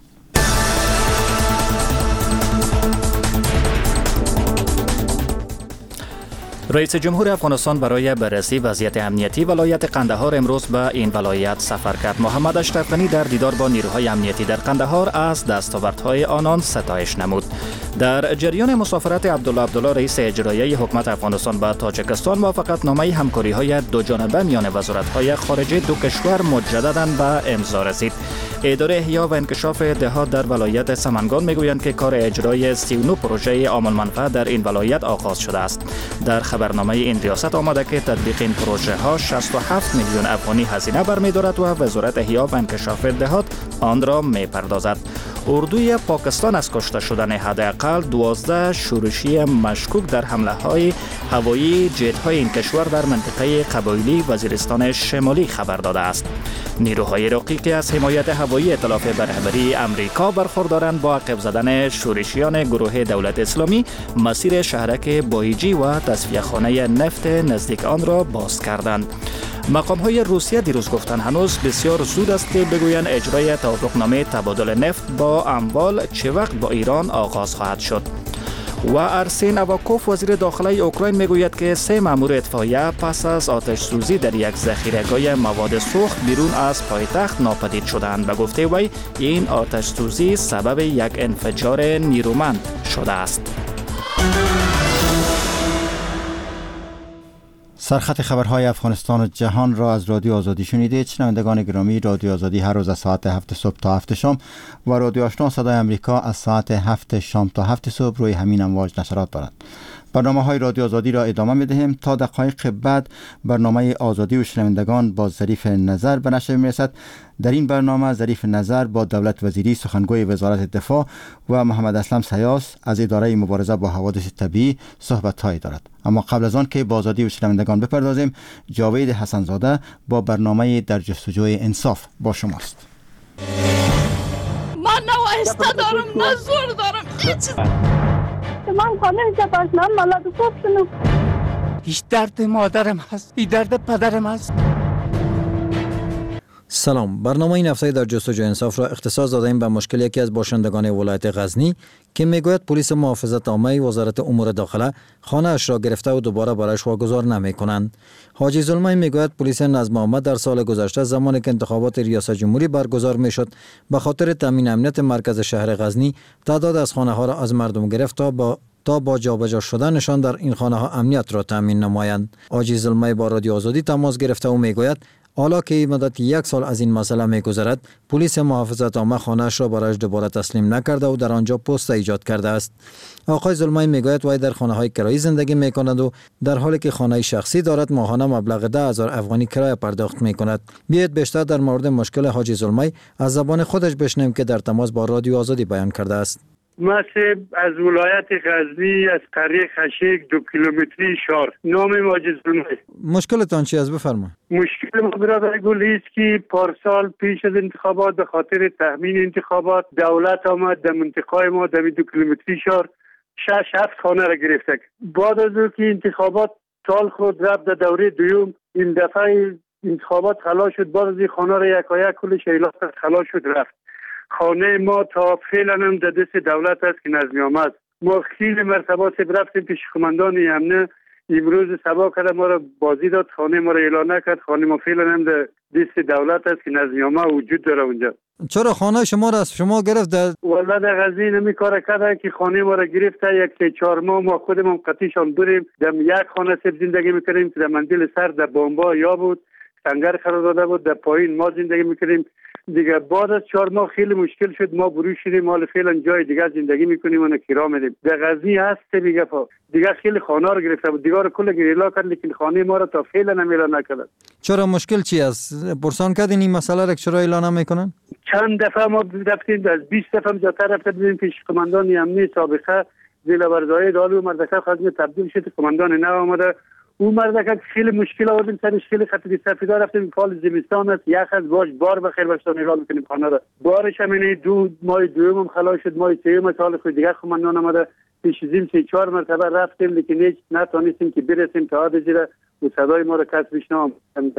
رئیس جمهور افغانستان برای بررسی وضعیت امنیتی ولایت قندهار امروز به این ولایت سفر کرد. محمد اشرف غنی در دیدار با نیروهای امنیتی در قندهار از دستاوردهای آنان ستایش نمود. در جریان مسافرت عبدالله عبدالله رئیس اجرایی حکومت افغانستان به تاجیکستان، موافقتنامه همکاری‌های دو جانبه میان وزارت‌های خارجه دو کشور مجدداً به امضا رسید. اداره احیا و انکشاف دهات در ولایت سمنگان میگویند که کار اجرای سی و نه پروژه عامل منفعت در این ولایت آغاز شده است. در خبرنامه این ریاست آمده که تطبیق این پروژه ها شصت و هفت میلیون افغانی هزینه برمی‌دارد و وزارت احیا و انکشاف دهات آن را می‌پردازد. اردوی پاکستان از کشته شدن حداقل دوازده شورشی مشکوک در حمله‌های هوایی جت‌های این کشور در منطقه قبایلی وزیرستان شمالی خبر داده است. نیروهای عراقی که از حمایت هوایی ائتلاف به رهبری امریکا برخوردارند با عقب زدن شورشیان گروه دولت اسلامی مسیر شهرک بایجی و تصفیه‌خانه نفت نزدیک آن را باز کردند. مقام‌های روسیه دیروز گفتند هنوز بسیار زود است که بگویند اجرای توافقنامه تبادل نفت با اموال چه وقت با ایران آغاز خواهد شد. و ارسین اواکوف وزیر داخلی اوکراین میگوید که سه مأمور اتفاقیه پس از آتش سوزی در یک ذخیره‌گاه مواد سوخت بیرون از پایتخت ناپدید شدند. به گفته وی این آتش سوزی سبب یک انفجار نیرومند شده است. سرخط خبرهای افغانستان و جهان را از رادیو آزادی شنیدید. شنوندگان گرامی، رادیو آزادی هر روز از ساعت هفت صبح تا هفت شام و رادیو آشنا صدای امریکا از ساعت هفت شام تا هفت صبح روی همین امواج نشرات دارد. برنامه های رادیو آزادی را ادامه می دهیم. تا دقایق بعد برنامه آزادی و شنوندگان با ظریف نظر به نشر می رسد. در این برنامه ظریف نظر با دولت وزیری سخنگوی وزارت دفاع و محمد اسلم سیاس از اداره مبارزه با حوادث طبیعی صحبت هایی دارد. اما قبل از آن که با آزادی و شنوندگان بپردازیم، جاوید حسنزاده با برنامه در جستجوی انصاف با شماست. من نه وایسته دارم نه زور دارم هیچ. من خانه سپاس من مالات خوبشونم. هیچ درد مادرم هست، هیچ درد پدرم هست. سلام، برنامه این هفته در جستجوی انصاف را اختصاص دادیم به مشکل یکی از باشندگان ولایت غزنی که میگوید پلیس محافظت عامه وزارت امور داخله خانه اش را گرفته و دوباره برایش واگذار نمی کنند. حاجی ظلمی میگوید پلیس نظم عامه در سال گذشته زمانی که انتخابات ریاست جمهوری برگزار میشد به خاطر تامین امنیت مرکز شهر غزنی تعداد از خانه ها را از مردم گرفت تا با تا با جابجا شدنشان در این خانه ها امنیت را تامین نمایند. حاجی ظلمی با رادیو آزادی تماس گرفته و میگوید حالا که مدت یک سال از این مسئله میگذرد، پلیس محافظت عامه خانه‌اش را برایش دوباره تسلیم نکرده و در آنجا پست ایجاد کرده است. آقای ظلمی میگوید وی در خانه‌های کرایی زندگی میکند و در حالی که خانه شخصی دارد ماهانه مبلغ ده هزار افغانی کرایه پرداخت میکند. بیایید بیشتر در مورد مشکل حاجی ظلمی از زبان خودش بشنویم که در تماس با رادیو آزادی بیان کرده است. مسیب از ولایت غزنی از قریه خشیک دو کیلومتری شهر. نام ماجد ظلمی. مشکلتان چی است بفرمایید؟ مشکل ما برادر گل است که پارسال پیش از انتخابات به خاطر تأمین انتخابات دولت آمد در منطقه ما در دو کیلومتری شهر شش هفت خانه را گرفته. بعد از او که انتخابات سال خود رفت در دوره دوم، این دفعه انتخابات خلاص شد، بعد از این خانه را یکایک کلش اعلام خلاص شد رفت. خانه ما تا فعلا هم در دست دولت است که نظمی آمد. ما خیلی مرتبه رفتیم پیش قماندان امنه، امروز صبح کرده ما را بازی داد، خانه ما را اعلان نکرد. خانه ما فعلا هم در دست دولت است که نظمی آمد وجود داره اونجا. چرا خانه شما را از شما گرفت؟ در والله در غزنی نمی کار کرده که خانه ما را گرفته. یک سه چهار ماه ما خودمون قطعیشان بریم در یک خانه سب زندگی میکنیم که در منزل سر در بامبا یا بود سنگر قرار داده بود، در پایین ما زندگی میکنیم. دیگه بعد از چهار ماه خیلی مشکل شد، ما بروز شدیم، مال فعلا جای دیگه زندگی میکنیم و کرا میدیم. در غزنی هست دیگه دیگه خیلی خانه رو گرفته بود، دیگه رو کل گریلا کرد، لیکن خانه ما رو تا فعلا اعلان نکرد. چرا مشکل چی است؟ پرسان کردین این مسئله را چرا اعلان نمیکنن؟ چند دفعه ما رفتیم، از بیست دفعه جاتر رفتیم پیش قماندان امنی سابقه ضلع بردایی دالو مردکه خواهد تبدیل شد قماندان نو آمده. او مردکه خیلی مشکل آوردیم سرش، خیلی خطری سفیدار رفتیم، فال زمستان است، یخ از باش بار بخیر باشتان اعلام میکنیم خانه را. بارش هم اینه دو ماه دوم هم خلاص شد، ماه سوم سال خود دیگه قماندان آمده پیش زیم سه چهار مرتبه رفتیم، لیکن هیچ نتونستیم که برسیم تا حد زیره و صدای ما را کس بشنوم.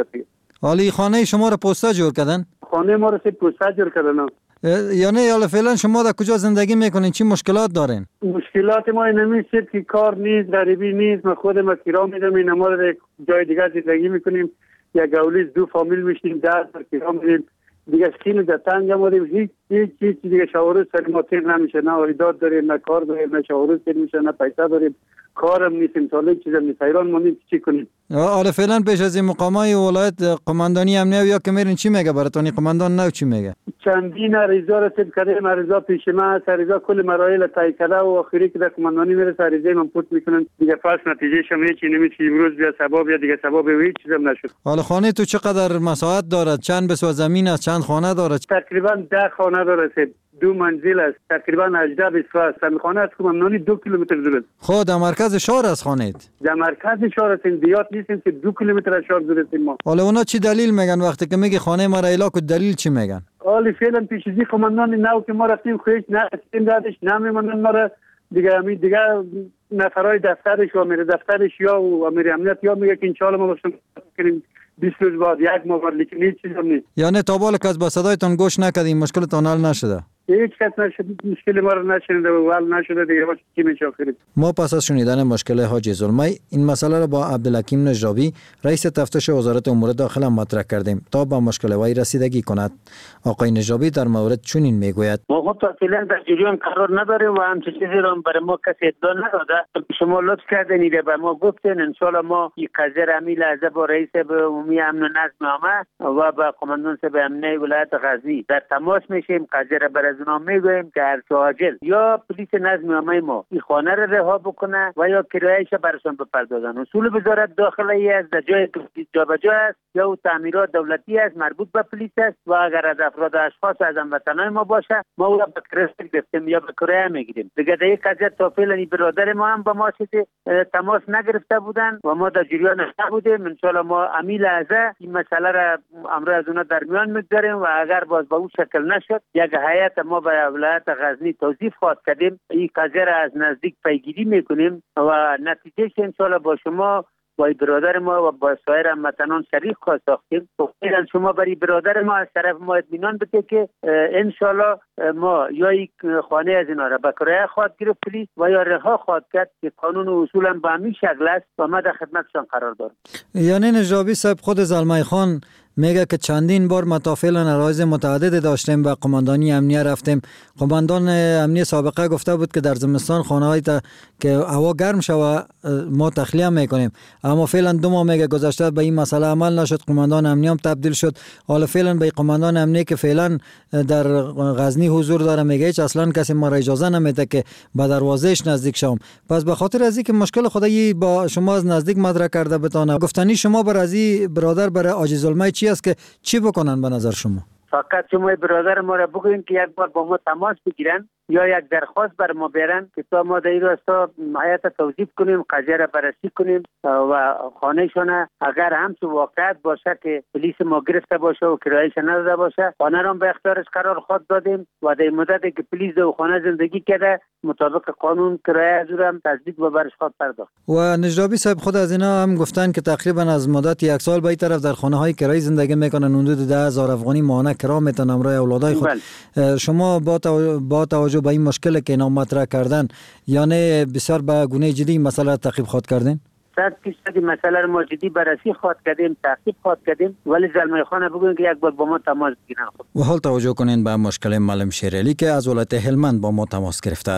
حالی خانه شما را پوسته جور کردن؟ خانه ما را سه پوسته جور کردن. یعنی حالا فعلا شما در کجا زندگی میکنین؟ چی مشکلات دارین؟ مشکلات ما نمیشه که کار نیست، غریبی نیست، ما خودم کرا میدم، این ما را جای دیگه زندگی میکنیم، یک اولیز دو فامیل میشیم، ده تا کرا میدیم، دیگه خیلی در تنگ آمدیم، هیچ هیچ چیز دیگه شاورز سر ما تیر نمیشه، نه واردات داریم، نه کار داریم، نه شاورز تیر میشه، نه پیسه داریم، کارم نیستیم، ساله چیزم نیست، حیران مانیم چی کنیم. حالا فعلا پیش از این مقامای ولایت قماندانی امنیه یا که میرین چی میگه براتون؟ قماندان نو چی میگه؟ چندین عریضه رسید کردیم، عریضه پیش ما هست، عریضه کل مراحل طی کرده و آخری که در قماندانی میرسه عریضه من پوت میکنن، دیگه پس نتیجهش هم هیچی نمیشه، امروز بیا سبب یا دیگه سبب هیچ چیزم نشد. حالا خانه تو چقدر مساحت دارد؟ چند بسوا زمین است؟ چند خانه دارد؟ تقریبا ده خانه داره، دو منزل است، تقریبا هجده بسوا است. خانه از قماندانی دو کیلومتر دور است. خود در مرکز شهر است خانه؟ در مرکز شهر است، دیات نیستیم که دو کیلومتر از شهر دور هستیم ما. حالا اونا چی دلیل میگن وقتی که میگی خانه ما را اعلام کن؟ دلیل چی میگن؟ حالی فعلا پیش از قماندان نو که ما رفتیم خودش نه استیم دادش نمیمونن ما را دیگه همین دیگه نفرای دفترش و امیر دفترش یا و امیر امنیت یا میگه که ان شاء الله ما باشیم کنیم بیست روز بعد یک ماه بعد، لیکن هیچ چیز هم نیست. یعنی تا بالا کس با صدایتون گوش نکردین مشکلتون حل نشده؟ هیچ کس نشد، مشکل ما رو نشنیده و حل نشده، دیگه باشه چی میشه آخرش. ما پس از شنیدن مشکل حاجی زلمی این مسئله را با عبدالحکیم نجابی رئیس تفتیش وزارت امور داخله مطرح کردیم تا به مشکل وی رسیدگی کند. آقای نجابی در مورد چنین میگوید: ما خود تا فعلا در جریان قرار نداریم و همچین چیزی را برای ما کسی اطلاع نداده. شما لطف کردین به ما گفتین، ان شاء الله ما این قضیه را همین لحظه با رئیس عمومی امن و نظم عامه و با قماندان صاحب امنیه ولایت غزنی در تماس میشیم، قضیه را بر از اونا میگویم که هر عاجل یا پلیس نظم عامه ما این خانه را رها بکنه و یا کرایه‌اش برشان بپردازن. اصول وزارت داخله ای است، در جای جابجا است یا تعمیرات دولتی است مربوط به پلیس است و اگر از افراد اشخاص از هموطنان ما باشه ما او را به کرایه گرفتیم یا به کرایه میگیریم. دیگه در یک قضیه تا فعلا برادر ما هم با ما تماس نگرفته بودن و ما در جریان نبودیم. ان شاء الله ما همین لحظه این مسئله را امروز از اونها در میان میگذاریم و اگر باز به اون شکل نشد یک هیئت ما به ولایت غزنی توضیح خواهد کردیم، این قضیه را از نزدیک پیگیری میکنیم و نتیجهش ان شاء الله با شما با برادر ما و با سایر هموطنان شریک خواهد ساختیم. فعلا شما برای برادر ما از طرف ما اطمینان بده که ان شاء الله ما یا یک خانه از اینا را به کرایه خواهد گرفت پلیس و یا رها خواهد کرد که قانون و اصولا به همین شکل است و ما در خدمتشان قرار داریم. یعنی نجابی صاحب خود زلمی خان میگه که چندین بار متافعلا عرایض متعدد داشتیم و قماندانی امنیه رفتیم. قماندان امنیه سابقه گفته بود که در زمستان خانه‌های که هوا گرم شوه ما تخلیه میکنیم، اما فعلا دو ماه میگه گذشته به این مسئله عمل نشد. قماندان امنیه هم تبدیل شد. حالا فعلا به قماندان امنیه که فعلا در غزنی حضور داره میگه هیچ اصلا کسی ما را اجازه نمیده که به دروازهش نزدیک شوم. پس به خاطر از اینکه مشکل خودی با شما از نزدیک مطرح کرده بتونه گفتنی شما بر از این برادر برای حاجی زلمی چی است که چی بکنن به نظر شما؟ فقط شما برادر ما را بگوین که یک بار با ما تماس بگیرن یا یک درخواست بر ما بیارن که تا ما در این راستا حیات توضیح کنیم، قضیه را بررسی کنیم و خانهشان اگر همچون واقعیت باشه که پلیس ما گرفته باشه و کرایه‌اش نداده باشه خانه را به اختیارش قرار خود دادیم و در مدتی که پلیس در خانه زندگی کرده مطابق قانون کرایه از او را تزدید و برش خود پرداخت. و نجابی صاحب خود از اینا هم گفتن که تقریبا از مدت یک سال به این طرف در خانه های کرایه زندگی میکنن، حدود ده هزار افغانی ماهانه کرا میتن همراه اولادای خود. بل. شما با تو... با توجه به این مشکل که اینا مطرح کردن یعنی بسیار به گونه جدی مسئله تعقیب خواهد کردین؟ صد درصد مسئله رو ما جدی بررسی خواهد کردیم، تعقیب خواهد کردیم، ولی زلمی خان بگوین که یک بار با ما تماس بگیرن. و حال توجه کنین به مشکل معلم شیرعلی که از ولایت هلمند با ما تماس گرفته است.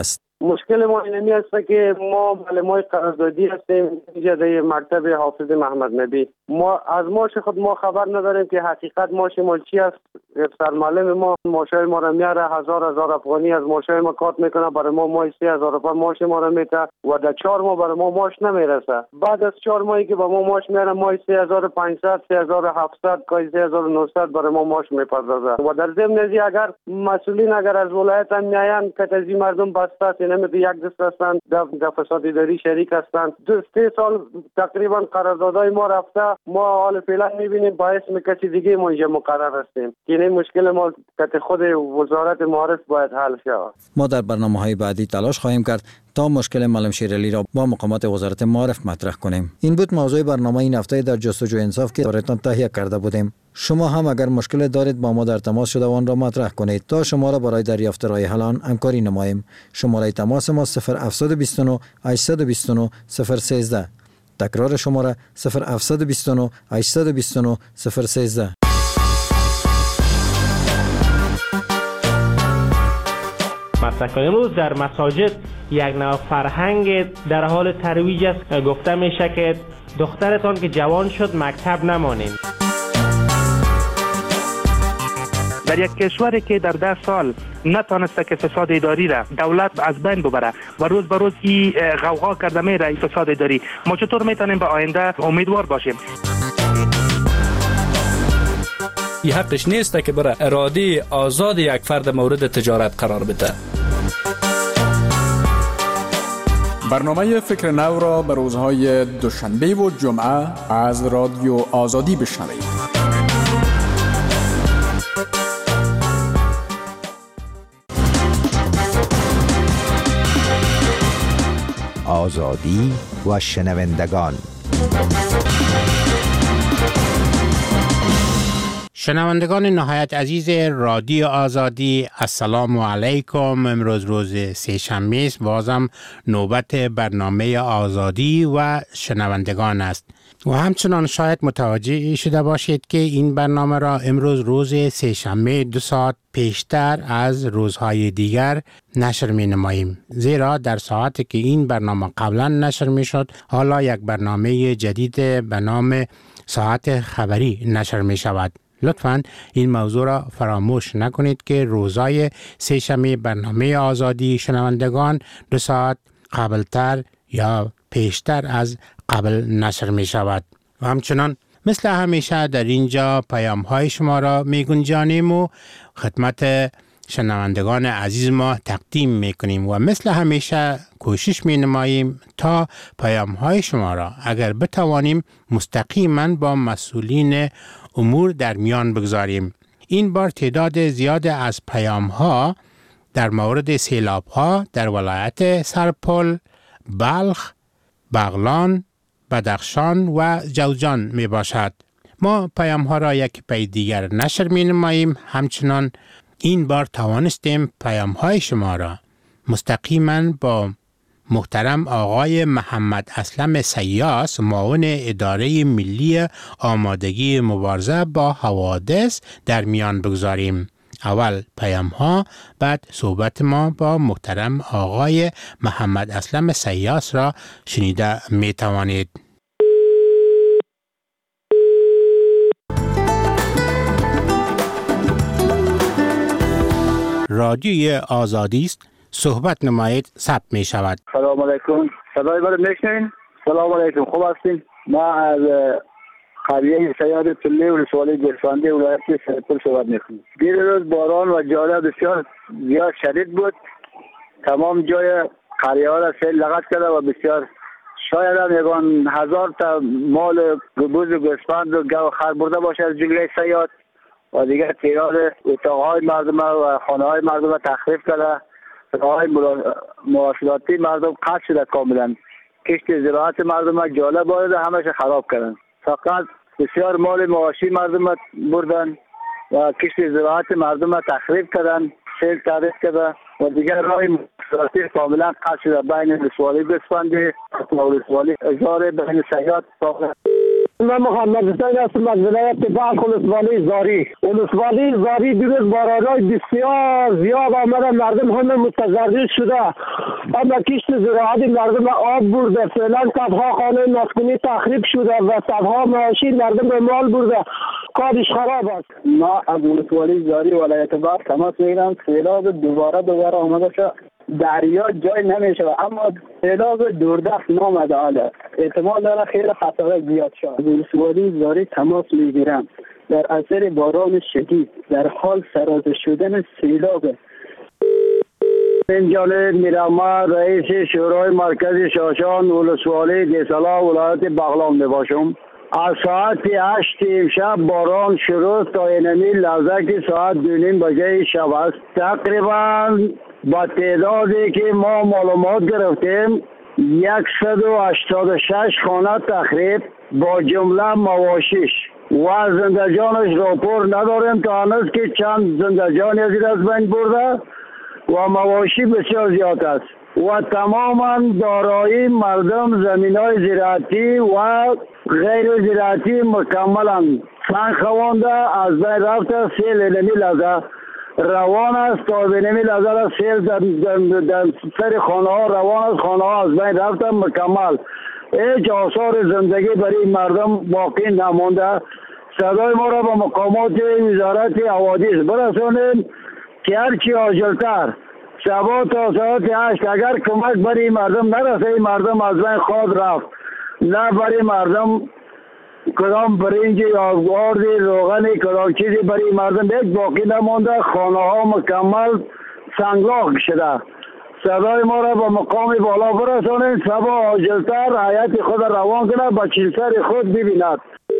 مشکل ما اینمی است که ما معلمای قراردادی هستیم اینجا در مکتب حافظ محمد نبی. ما از ماش خود ما خبر نداریم که حقیقت ماش ما چی است. سرمعلم ما ماشای ما را میاره هزار هزار افغانی از ماشای ما کات میکنه، برای ما ماش سه هزار روپیه ماش ما را میته و در چهار ماه برای ما ماش نمیرسه. بعد از چهار ماهی که با ما ماش میاره ماش سه هزار و پانصد سه هزار و هفتصد کای سه هزار و نهصد برای ما ماش میپردازه. و در ضمن ازی اگر مسئولین اگر از ولایت هم میاین که از این مردم بسته است، نمیده یک دست هستند در فساد اداری شریک هستند. دو سه سال تقریبا قراردادهای ما رفته، ما حال فعلا میبینیم با اسم کسی دیگه ما اینجا مقرر هستیم که این مشکل ما که خود وزارت معارف باید حل شود. ما در برنامه‌های بعدی تلاش خواهیم کرد تا مشکل معلم شیرعلی را با مقامات وزارت معارف مطرح کنیم. این بود موضوع برنامه این هفته در جستجوی انصاف که برایتان تهیه کرده بودیم. شما هم اگر مشکل دارید با ما در تماس شده آن را مطرح کنید تا شما را برای دریافت راه حل آن همکاری نماییم. شماره تماس ما صفر هفت دو نه هشت دو نه صفر یک سه. تکرار شماره صفر هفت دو نه هشت دو نه صفر یک سه. مطرح کنیم. امروز در مساجد یک نوع فرهنگ در حال ترویج است. گفته میشه که دخترتان که جوان شد مکتب نمانید. در یک کشوری که در ده سال نتانسته که فساد اداری را دولت از بین ببره و روز به روز این غوغا کرده میره این فساد اداری، ما چطور میتونیم به آینده امیدوار باشیم؟ این حقش نیست که برای اراده آزاد یک فرد مورد تجارت قرار بده. برنامه فکر نو را به روزهای دوشنبه و جمعه از رادیو آزادی بشنوید. آزادی و شنوندگان. شنوندگان نهایت عزیز رادیو آزادی، السلام علیکم. امروز روز سه شنبه است، بازم نوبت برنامه آزادی و شنوندگان است و همچنان شاید متوجه شده باشید که این برنامه را امروز روز سه شنبه دو ساعت پیشتر از روزهای دیگر نشر می نماییم، زیرا در ساعتی که این برنامه قبلا نشر می شد حالا یک برنامه جدید به نام ساعت خبری نشر می شود. لطفاً این موضوع را فراموش نکنید که روزهای سه شنبه برنامه آزادی شنوندگان دو ساعت قبلتر یا پیشتر از قبل نشر می شود. و همچنان مثل همیشه در اینجا پیام های شما را می گنجانیم و خدمت شنوندگان عزیز ما تقدیم می کنیم و مثل همیشه کوشش می نماییم تا پیام های شما را اگر بتوانیم مستقیما با مسئولین امور در میان بگذاریم. این بار تعداد زیاد از پیام ها در مورد سیلاب ها در ولایت سرپل، بلخ، بغلان، بدخشان و جوزجان می باشد. ما پیام ها را یک پی دیگر نشر می نماییم. همچنان این بار توانستیم پیام های شما را مستقیما با محترم آقای محمد اسلم سیاس، معاون اداره ملی آمادگی مبارزه با حوادث در میان بگذاریم. اول پیام ها، بعد صحبت ما با محترم آقای محمد اسلم سیاس را شنیده می توانید. رادیوی آزادی است، صحبت نمایید ثبت می شود. سلام علیکم. صدای من میشنین؟ سلام علیکم. خوب هستین؟ ما از قریه سیاد پله و رسوالی گرفنده ولایت سرپل صحبت میکنیم. دیر روز باران و جاره بسیار زیاد شدید بود. تمام جای قریه ها را سیل لغت کرده و بسیار شاید هم یکان هزار تا مال گبوز و گوسفند و گو خر برده باشه از جمله سیاد و دیگر تعداد اتاقهای مردم و خانه های مردم تخریب کرده. راه‌های مواصلاتی مردم قطع شده کاملا. کشت زراعت مردم جاله بارده همش خراب کردن. فقط بسیار مال مواشی مردم بردن و کشت زراعت مردم تخریب کردن، سیل تعریف کرده و دیگر راه مواصلاتی کاملا قطع شده بین رسوالی گوسفندی و رسوالی ازاره بین سیاد کاملا. من محمد حسین هستم از ولایت بلخ ولسوالی زاری. ولسوالی زاری دیروز باران‌های بسیار زیاد آمده، مردم همه متضرر شده اما کشت زراعتی مردم آب برده، فعلا صدها خانه مسکونی تخریب شده و صدها معاشی مردم به مال برده، کارش خراب است. ما از ولسوالی زاری ولایت بلخ تماس میگیرم. سیلاب دوباره دوباره آمده شد، دریا جای نمیشه، اما سیلاب دوردست نامده حالا احتمال داره خیلی خسارت زیاد شد. از ولسوالی زاری تماس میگیرم. در اثر باران شدید در حال سرازیر شدن سیلاب. من جانب میرم، رئیس شورای مرکزی شاشان ولسوالی دیسلا ولایت بغلان میباشم. از ساعت هشت امشب باران شروع تا اینمی لحظه که ساعت دو نیم بجه شب است. تقریبا با تعدادی که ما معلومات گرفتیم صد و هشتاد و شش خانه تخریب با جمله مواشیش و زندگانش راپور نداریم تا هنوز که چند زندگانی از این از بین برده و مواشی بسیار زیاد است و تماما دارایی مردم زمینای زراعتی و غیر زراعتی مکملا سنگ خوانده از بین رفته. سیل اینمی لحظه روان است تا اینمی لحظه سیل در, در, در سر خانه ها روان است، خانه ها از بین رفته مکمل. هیچ آثار زندگی برای مردم باقی نمانده. صدای ما را به مقامات وزارت حوادث برسانیم که هرچی عاجلتر شبا تا ساعت هشت اگر کمک برای مردم نرسه، مردم از بین خود رفت، نه برای مردم کدام برنج یا گارد روغن کدام چیزی برای مردم یک باقی نمانده. خانه ها مکمل سنگلاخ شده. صدای ما را به مقام بالا برسانید، شبا عاجلتر حیات خود روان کنه، با چیلسر خود ببیند.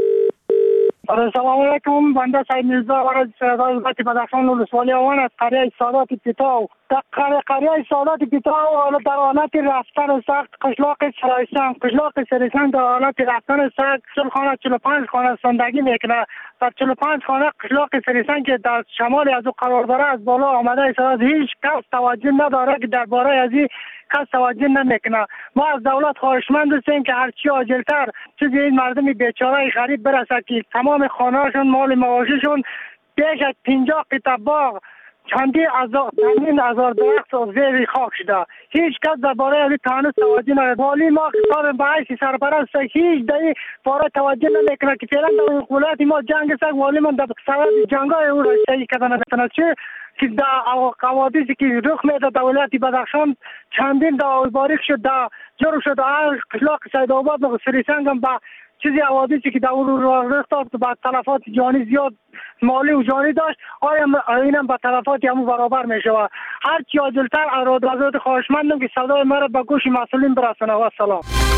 السلام علیکم. بنده سید میرزا ورز صدای وزارت بدخشان ولسوالی آوان از قریه سادات پیتاو. در قریه سادات پیتاو در حالت رفتن سخت، قشلاق سرایسان قشلاق سرایسان در حالت رفتن سخت چهل خانه چهل و پنج خانه زندگی میکنه. در چهل و پنج خانه قشلاق سرایسان که در شمال از او قرار داره از بالا آمده سرایس هیچ کس توجه نداره که درباره از این کس توجه نمیکنه. ما از دولت خواهشمند هستیم که هرچی عاجلتر چیزی این مردم بیچاره غریب برسه که تمام خانه‌هاشون مال مواشیشون بیش از پنجاه قطعه باغ چندین هزار چندین هزار درخت زیر خاک شده. هیچ کس درباره از تانوس توجه نداره. والی ما خطاب به حیث سرپرست هیچ در باره توجه نمیکنه که فعلا در ولایت ما جنگ است. والی من در سبب جنگای او را صحیح کردن نتونه چه که در حوادثی که رخ میده در ولایت بدخشان چندین در باریک شد، در جرم شد، هر قشلاق سیدآباد و سریسنگ هم با چیزی حوادثی که در اون رو رخ داد با تلفات جانی زیاد مالی و جانی داشت، آیا اینم با تلفات همون برابر می شود. هر چی عاجلتر ارادت خواهشمندم که صدای ما را به گوش مسئولین برسانه. و سلام.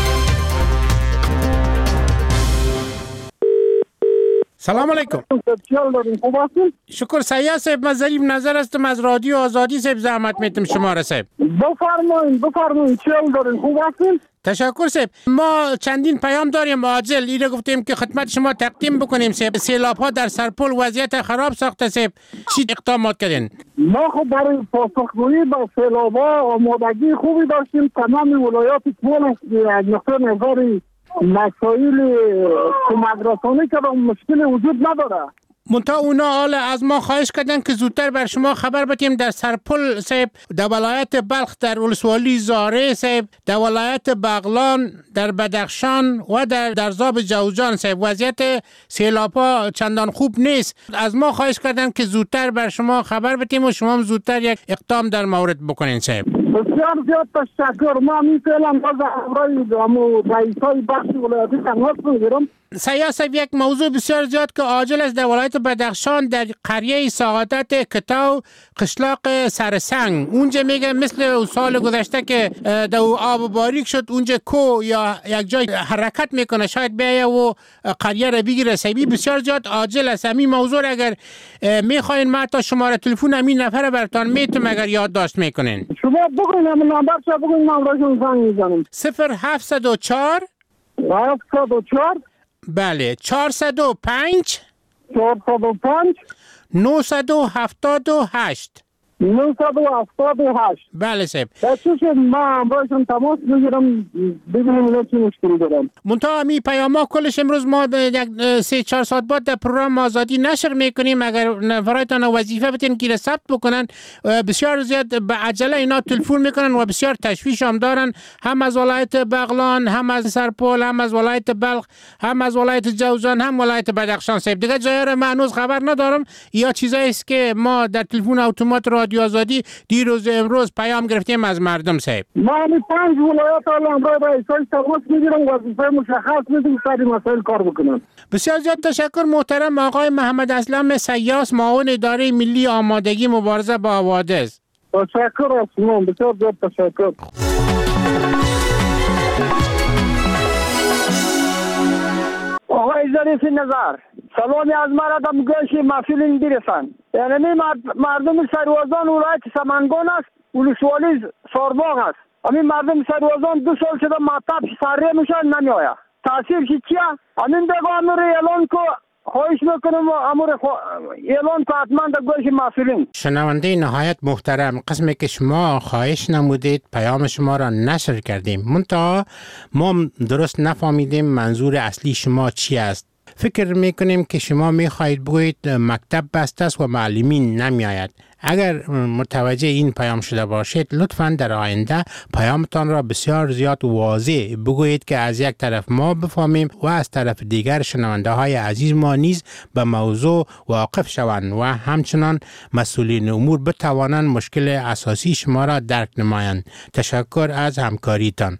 سلام علیکم. شکر سیاه صاحب، من ظریف نظر هستم از رادیو آزادی صاحب، زحمت میتم شما را صاحب. بفرمایید بفرمایید چیل دارین، خوب هستین؟ تشکر صاحب. ما چندین پیام داریم عاجل، این گفتیم که خدمت شما تقدیم بکنیم صاحب. سیلاب ها در سرپل وضعیت خراب ساخته صاحب، چی اقدامات کردین؟ ما خب برای پاسخگویی با سیلاب ها آمادگی خوبی داشتیم. تمام ولایات کل از نقطه نظر مسائل کمک رسانی که مشکل وجود نداره. منتها اونا حال از ما خواهش کردن که زودتر بر شما خبر بدیم در سرپل صاحب، در ولایت بلخ، در ولسوالی زاره صاحب، در ولایت بغلان، در بدخشان و در درزاب جوزجان صاحب وضعیت سیلاب‌ها چندان خوب نیست. از ما خواهش کردن که زودتر بر شما خبر بدیم و شما هم زودتر یک اقدام در مورد بکنین صاحب. بسیار زیاد تشکر. ما می فعلا باز امرای همو رئیسای بخش ولایتی تماس میگیرم. سیاه صاحب، یک موضوع بسیار زیاد که عاجل است در ولایت بدخشان، در قریه سعادت کتاو قشلاق سرسنگ، اونجا میگه مثل سال گذشته که در آب باریک شد اونجا کو یا یک جای حرکت میکنه، شاید بیایه و قریه را بگیره. سیبی بسیار زیاد عاجل است. همین موضوع اگر میخواین ما تا شماره تلفن همین نفر براتون میتونم اگر یادداشت میکنین. شما بگوین همین نمبر شما بگوین، من راشون زنگ میزنم. صفر هفتصد و چهار هفتصد و چهار بله چهارصد و پنج چهارصد و پنج نهصد و هفتاد و هشت نهصد و هفتاد و هشت. بله صاحب. چون ما امروزشون تماس میگیرم ببینیم چه مشکلی دارم. منتها می پیاما کلش امروز ما یک سه چهار ساعت بعد در پروگرام آزادی نشر میکنیم. اگر نفرایتان وظیفه بتین که ثبت بکنن، بسیار زیاد به عجله اینا تلفن میکنن و بسیار تشویش هم دارن، هم از ولایت بغلان، هم از سرپل، هم از ولایت بلخ، هم از ولایت جوزان، هم ولایت بدخشان. صاحب دیگه جای را من هنوز خبر ندارم. یا چیزایی است که ما در تلفن اتومات رادیو آزادی دیروز امروز پیام گرفتیم از مردم. صاحب ما همین پنج ولایت الان را به ایسای تماس میگیرم، وظیفه مشخص میدیم سر مسائل کار بکنن. بسیار زیاد تشکر محترم آقای محمد اسلم سیاس، معاون اداره ملی آمادگی مبارزه با حوادث. تشکر از شما، بسیار زیاد تشکر. آقای ظریف نظر، سلامی از مرد گوشی مسئولین برسن. یعنی مردم سروازان ولایت سمنگان است، ولسوالی سارباغ است. همین مردم سروازان دو سال شده مطب سریع میشن نمیآید. تاثیر چیه؟ همین دیگه امر اعلان کو خواهش میکنم امر اعلان کو حتما در گوش مسئولین. شنونده نهایت محترم، قسمی که شما خواهش نمودید پیام شما را نشر کردیم، منتها ما درست نفهمیدیم منظور اصلی شما چی است. فکر میکنیم که شما میخواهید بگویید مکتب بسته است و معلمین نمیآید. اگر متوجه این پیام شده باشید لطفاً در آینده پیامتان را بسیار زیاد واضح بگویید که از یک طرف ما بفهمیم و از طرف دیگر شنونده های عزیز ما نیز به موضوع واقف شوند و همچنان مسئولین امور بتوانند مشکل اساسی شما را درک نمایند. تشکر از همکاریتان.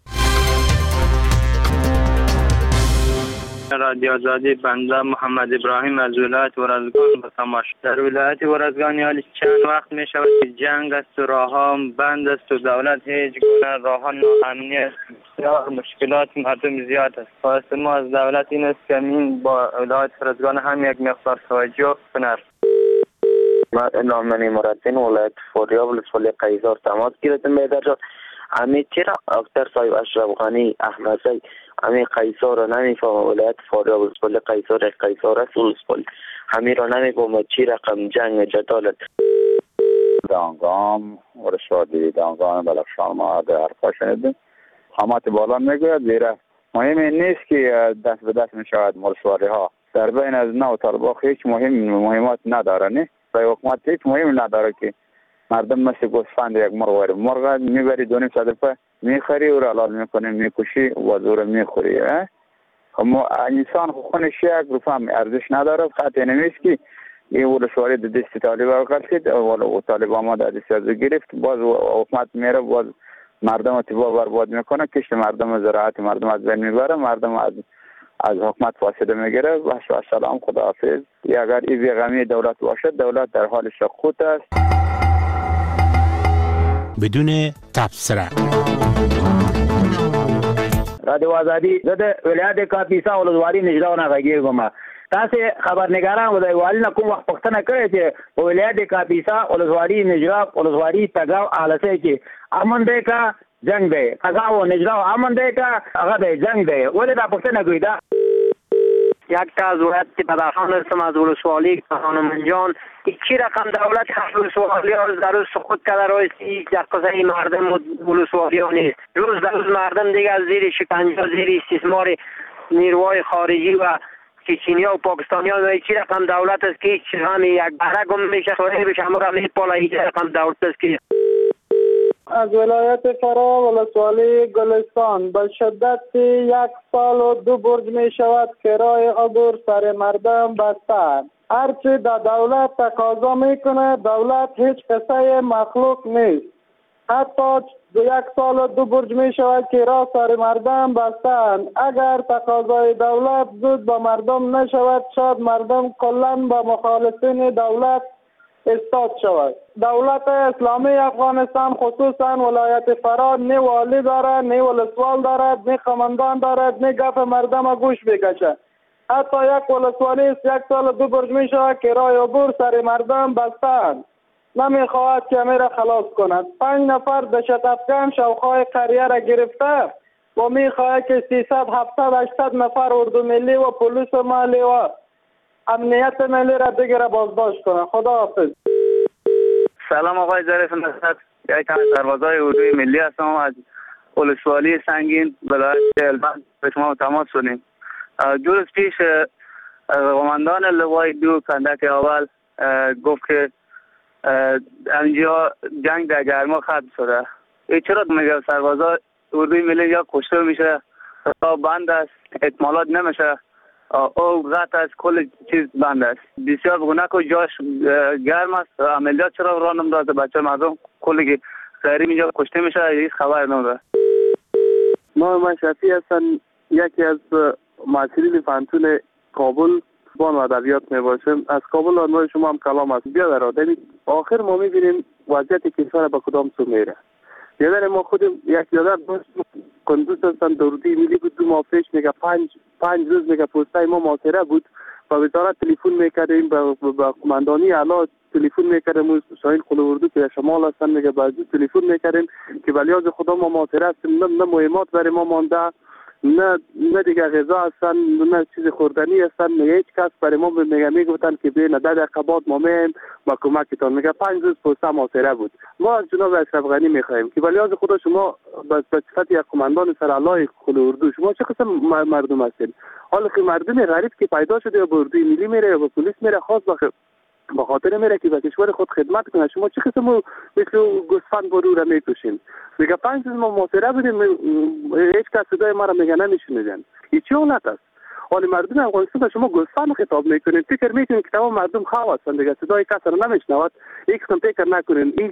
رادیو آزادی، بنده محمد ابراهیم از ولایت ورزگان به تماش. در ولایت ورزگان حالی چند وقت می شود که جنگ است و راه ها بند است و دولت هیچ گونه راه ها ناامنی است. بسیار مشکلات مردم زیاد است. خواست ما از دولت این است که این با ولایت ورزگان هم یک مقدار توجه کند. من نامنی مرتین ولایت فاریاب ولسوالی قیصر تماس گرفتم به درجات امی چرا اکتر صاحب اشرف غنی احمدی امی قیصر را نمیفهم. ولایت فاریاب ولسوالی قیصر قیصر است ولسوالی همین را نمیفهم. چی رقم جنگ جدالت دانگام ولسوالی دانگام بلخشان ما در حرفا شنیدیم. خامات بالا میگوید زیرا مهم نیست که دست به دست میشود ولسوالی ها در بین از نو طالبان هیچ مهم مهمات نداره. نه برای حکومت هیچ مهم نداره که مردم مثل گوسفند یک مرغ مرغ میبری دونیم صد روپه میخری و را حلال میکنی میکشی و زور میخوری. اما انسان خونش یک روپه ارزش نداره. قطعی نمیست که این ولسوالی در دست طالبان قرصید و طالبان ما در دست از گرفت باز حکومت میره باز مردم تباه برباد میکنه، کشت مردم زراعت مردم از بین میبره، مردم از از حکومت فاصله میگیره. و سلام خداحافظ. اگر این بیغمی دولت باشد دولت در حال سقوط است. بدون تبصره رادیو آزادی زده ولایت کاپیسا ولسوالی نجرا نه غږیږم. تاسو خبرنګاران ولای والی نه کوم وخت پښتنه کړی چې ولایت کاپیسا ولسوالی نجرا ولسوالی تګاو اهلسه کې امن دی کا جنگ دی تګاو نجرا امن دی کا هغه دی جنگ دی ولې دا پښتنه کوي دا یک تا از ولایت که بدخشان هستم از ولسوالی خانم جان چی رقم دولت هست ولسوالی ها در سقوط کرده رایستی یک قضای مردم ولسوالی ها نیست. روز در روز مردم دیگه از زیر شکنجه زیر استثمار نیروهای خارجی و چچنی ها و پاکستانی ها چی رقم دولت است که هیچ همین یک بهره گم میشه خواهی بشه همه را میپاله هیچ رقم دولت است که از ولایت فرا ولسوالی گلستان به شدت یک سال و دو برج می شود کرای عبور سر مردم بسته. هرچی در دولت تقاضا میکنه دولت هیچ کسی مخلوق نیست. حتی دو یک سال و دو برج می شود که را سر مردم بستن. اگر تقاضای دولت زود به مردم نشود شاید مردم کلا با مخالفین دولت استاد شود. دولت اسلامی افغانستان خصوصا ولایت فرا نه والی دارد نه ولسوال دارد نه قماندان دارد نه گپ مردم گوش بکشه. حتی یک ولسوالی است یک سال دو برج می شود که رای عبور سر مردم بستند. نمی خواهد که میره خلاص کند. پنج نفر دشت افغان شوخای قریه را گرفته و می خواهد که سیصد هفتصد هشتصد نفر اردو ملی و پلیس مالی و امنیت ملی را دیگر بازداشت کنند. خدا حافظ. سلام آقای ظریف نصرت، یک از سربازای اردوی ملی هستم از ولسوالی سنگین ولایت هلمند به شما تماس شدیم. دو روز پیش قماندان لوای دو کندک اول گفت که اینجا جنگ در گرما ختم شده. ای چرا میگه سربازا اردوی ملی یا کشته میشه تا بند است، احتمالات نمیشه، او غط است، کل چیز بند است. بسیار بگونه که جاش گرم است، عملیات چرا راه نمیدازه، بچه مردم کلی غیری اینجا کشته میشه، هیچ خبر نمیده. ما من شفیع هستم، یکی از معاصرین فنتون کابل زبان و ادبیات میباشم. از کابل آنوای شما هم کلام است. بیا در آدمی آخر ما میبینیم وضعیت کشور به کدام سو میره. یادر ما خودم یک یادر دوست کندوز هستن دردی ملی بود، دو ماه پیش میگه پنج پنج روز میگه پوستای ما محاصره بود و وزارت تلفن میکردیم به قماندانی اعلی تلفن میکردیم، شاهین قل اردو که شمال هستن میگه بعضی تلفن میکردیم که ولیاز خدا ما محاصره هستیم، نه نه مهمات برای ما مانده، نه نه دیگه غذا هستن، نه چیز خوردنی هستن، نه هیچ کس برای ما میگه میگفتن که بین ده دقیقه بعد ما میم ما کمکتان. میگه پنج روز پوسته محاصره بود. ما از جناب اشرف غنی میخوایم که ولیاز خدا شما به صفت یک قماندان سرعلای قل اردو شما چه قسم مردم هستین؟ حالا که مردم غریب که پیدا شده یا به اردوی ملی میره یا به پلیس میره خاص بخ با خاطر میره که به کشور خود خدمت کنه، شما چه قسم مثل گوسفند برو را میکشین؟ میگه پنج روز ما محاصره بودیم، هیچ کس صدای ما را میگه نمیشنیدن. این چه حالت است؟ حالا مردم افغانستان شما گوسفند خطاب میکنین، فکر میکنین که تمام مردم خواه هستن دیگه، صدای کس را نمیشنود. یک قسم فکر نکنین. این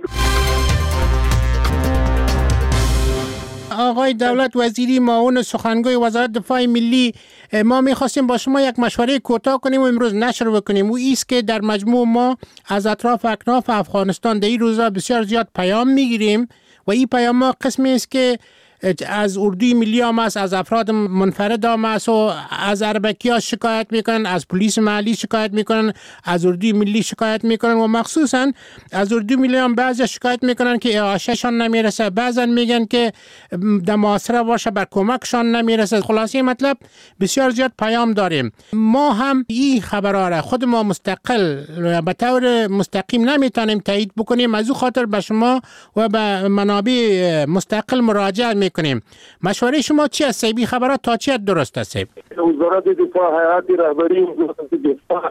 آقای دولت وزیری معاون سخنگوی وزارت دفاع ملی، ما میخواستیم با شما یک مشوره کوتاه کنیم و امروز نشر بکنیم. او ایست که در مجموع ما از اطراف اکناف افغانستان در این روزا بسیار زیاد پیام میگیریم و این پیام ها قسمی است که از اردوی ملی هم است، از افراد منفرد هم است و از اربکی ها شکایت میکنن، از پلیس محلی شکایت میکنن، از اردوی ملی شکایت میکنن و مخصوصا از اردوی ملی هم بعضی شکایت میکنن که اعاشهشان نمیرسه، بعضا میگن که در محاصره باشه بر کمکشان نمیرسه. خلاصه مطلب بسیار زیاد پیام داریم. ما هم این خبرها را خود ما مستقل به طور مستقیم نمیتونیم تایید بکنیم، از او خاطر به شما و به منابع مستقل مراجعه میکنیم. مشوره شما چی است؟ بی خبرات تا چی درست است؟ وزارت دفاع، هیئت رهبری وزارت دفاع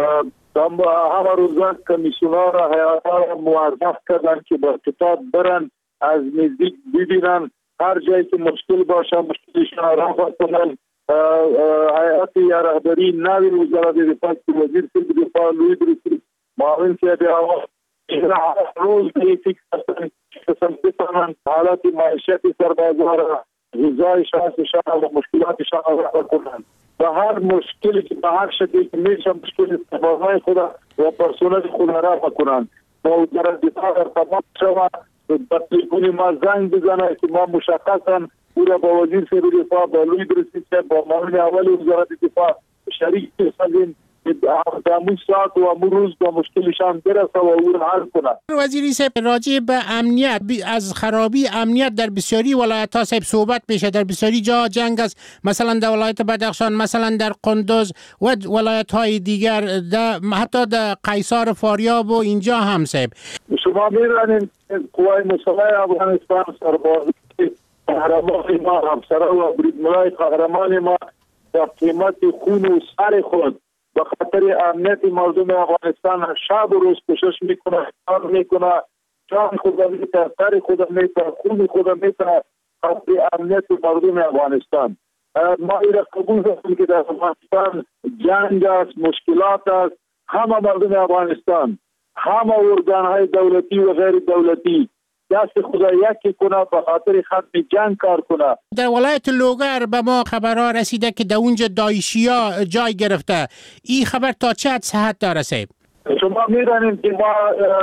همه روزا کمیسیون‌ها را هیئت‌ها را موظف کردن که با کتاب برن از نزدیک ببینن، هر جایی که مشکل باشه مشکلشان را رفع کنن. هیئت رهبری نوی وزارت دفاع که وزیر سیل دفاع لوی درستی معاون سیادی آواز روز به فکر هستن قسم بتانن حالات معیشت سربازان را، غذای شخصشان و مشکلاتشان را رفع کنند و هر مشکلی که به هر شکلی که میشه مشکل سربازان خود و پرسنل خود را رفع کنند. با وزارت دفاع ارتباط شود، با تلفن ما زنگ بزنه که ما مشخصا او را با وزیر سیل دفاع، با لوی درستی با معاون اول وزارت دفاع شریک بسازیم در امون ساعت و امون روز با مشکلشان برسه و او را حل کنند. وزیری صاحب راجع به امنیت، از خرابی امنیت در بسیاری ولایت ها صاحب صحبت میشه، در بسیاری جا جنگ است، مثلا در ولایت بدخشان، مثلا در قندوز و ولایت های دیگر، در حتی در قیصار فاریاب و اینجا هم صاحب. شما می‌دانید قوای مسلح افغانستان سربازان قهرمان ما، همسران و بریدمنای قهرمان ما در قیمت خون و سر خود به خاطر امنیت مردم افغانستان شب و روز کوشش میکنه، کار میکنه، جان خود میتونه، سر خود میتونه، خون خود میتونه خاطر امنیت مردم افغانستان. ما ایره قبول داریم که در افغانستان جنگ است، مشکلات است، همه مردم افغانستان، همه ارگان های دولتی و غیر دولتی دست خدا یکی کنه به خاطر ختم جنگ کار کنه. در ولایت لوگر به ما خبرها رسیده که در اونجا داعشیا جای گرفته. این خبر تا چه حد صحت داره صاحب؟ شما میدانید که ما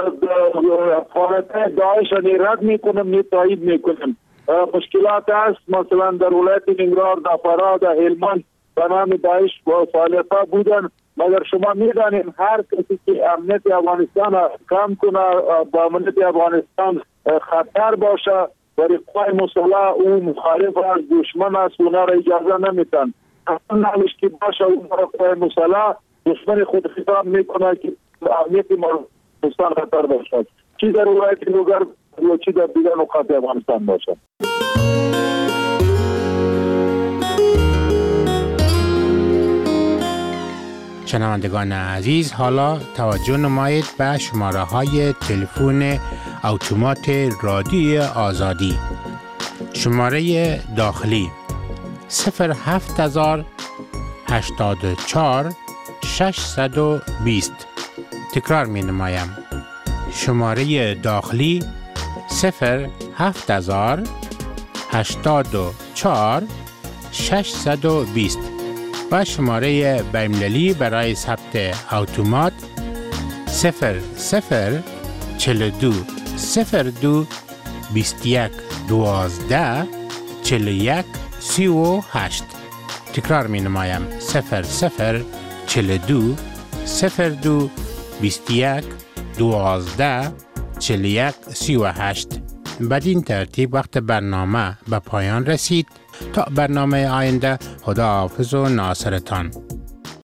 فعالیت داعش را رد میکنیم، می تایید میکنیم. مشکلات است، مثلا در ولایت نیمروز، در فراه، در هلمند به نام داعش فعالیت بودن، مگر شما میدانید هر کسی که امنیت افغانستان کم کنه، با امنیت افغانستان خطر باشه، برای قوای مسلح او مخالف است، دشمن است، اونا را اجازه نمیتن. اصلا نمیش که باشه اونا را قوای مسلح دشمن خود خطاب میکنه که امنیت افغانستان خطر باشد. چی در ولایت لوگر یا چی در دیگر نقاط افغانستان باشد. شنوندگان عزیز، حالا توجه نمایید به شماره های تلفن اتومات رادیو آزادی. شماره داخلی صفر هفت هزار هشتاد و چهار ششصد و بیست. تکرار می نمایم. شماره داخلی صفر هفت هزار هشتاد و چهار ششصد و بیست و شماره بین‌المللی برای ثبت اتومات صفر صفر چهل و دو صفر دو بیست و یک دوازده چهل و یک سی و هشت. تکرار می نمایم. صفر صفر چهل و دو صفر دو بیست و یک دوازده چهل و یک سی و هشت. بدین ترتیب وقت برنامه به پایان رسید. تا برنامه آینده، خدا حافظ و ناصرتان.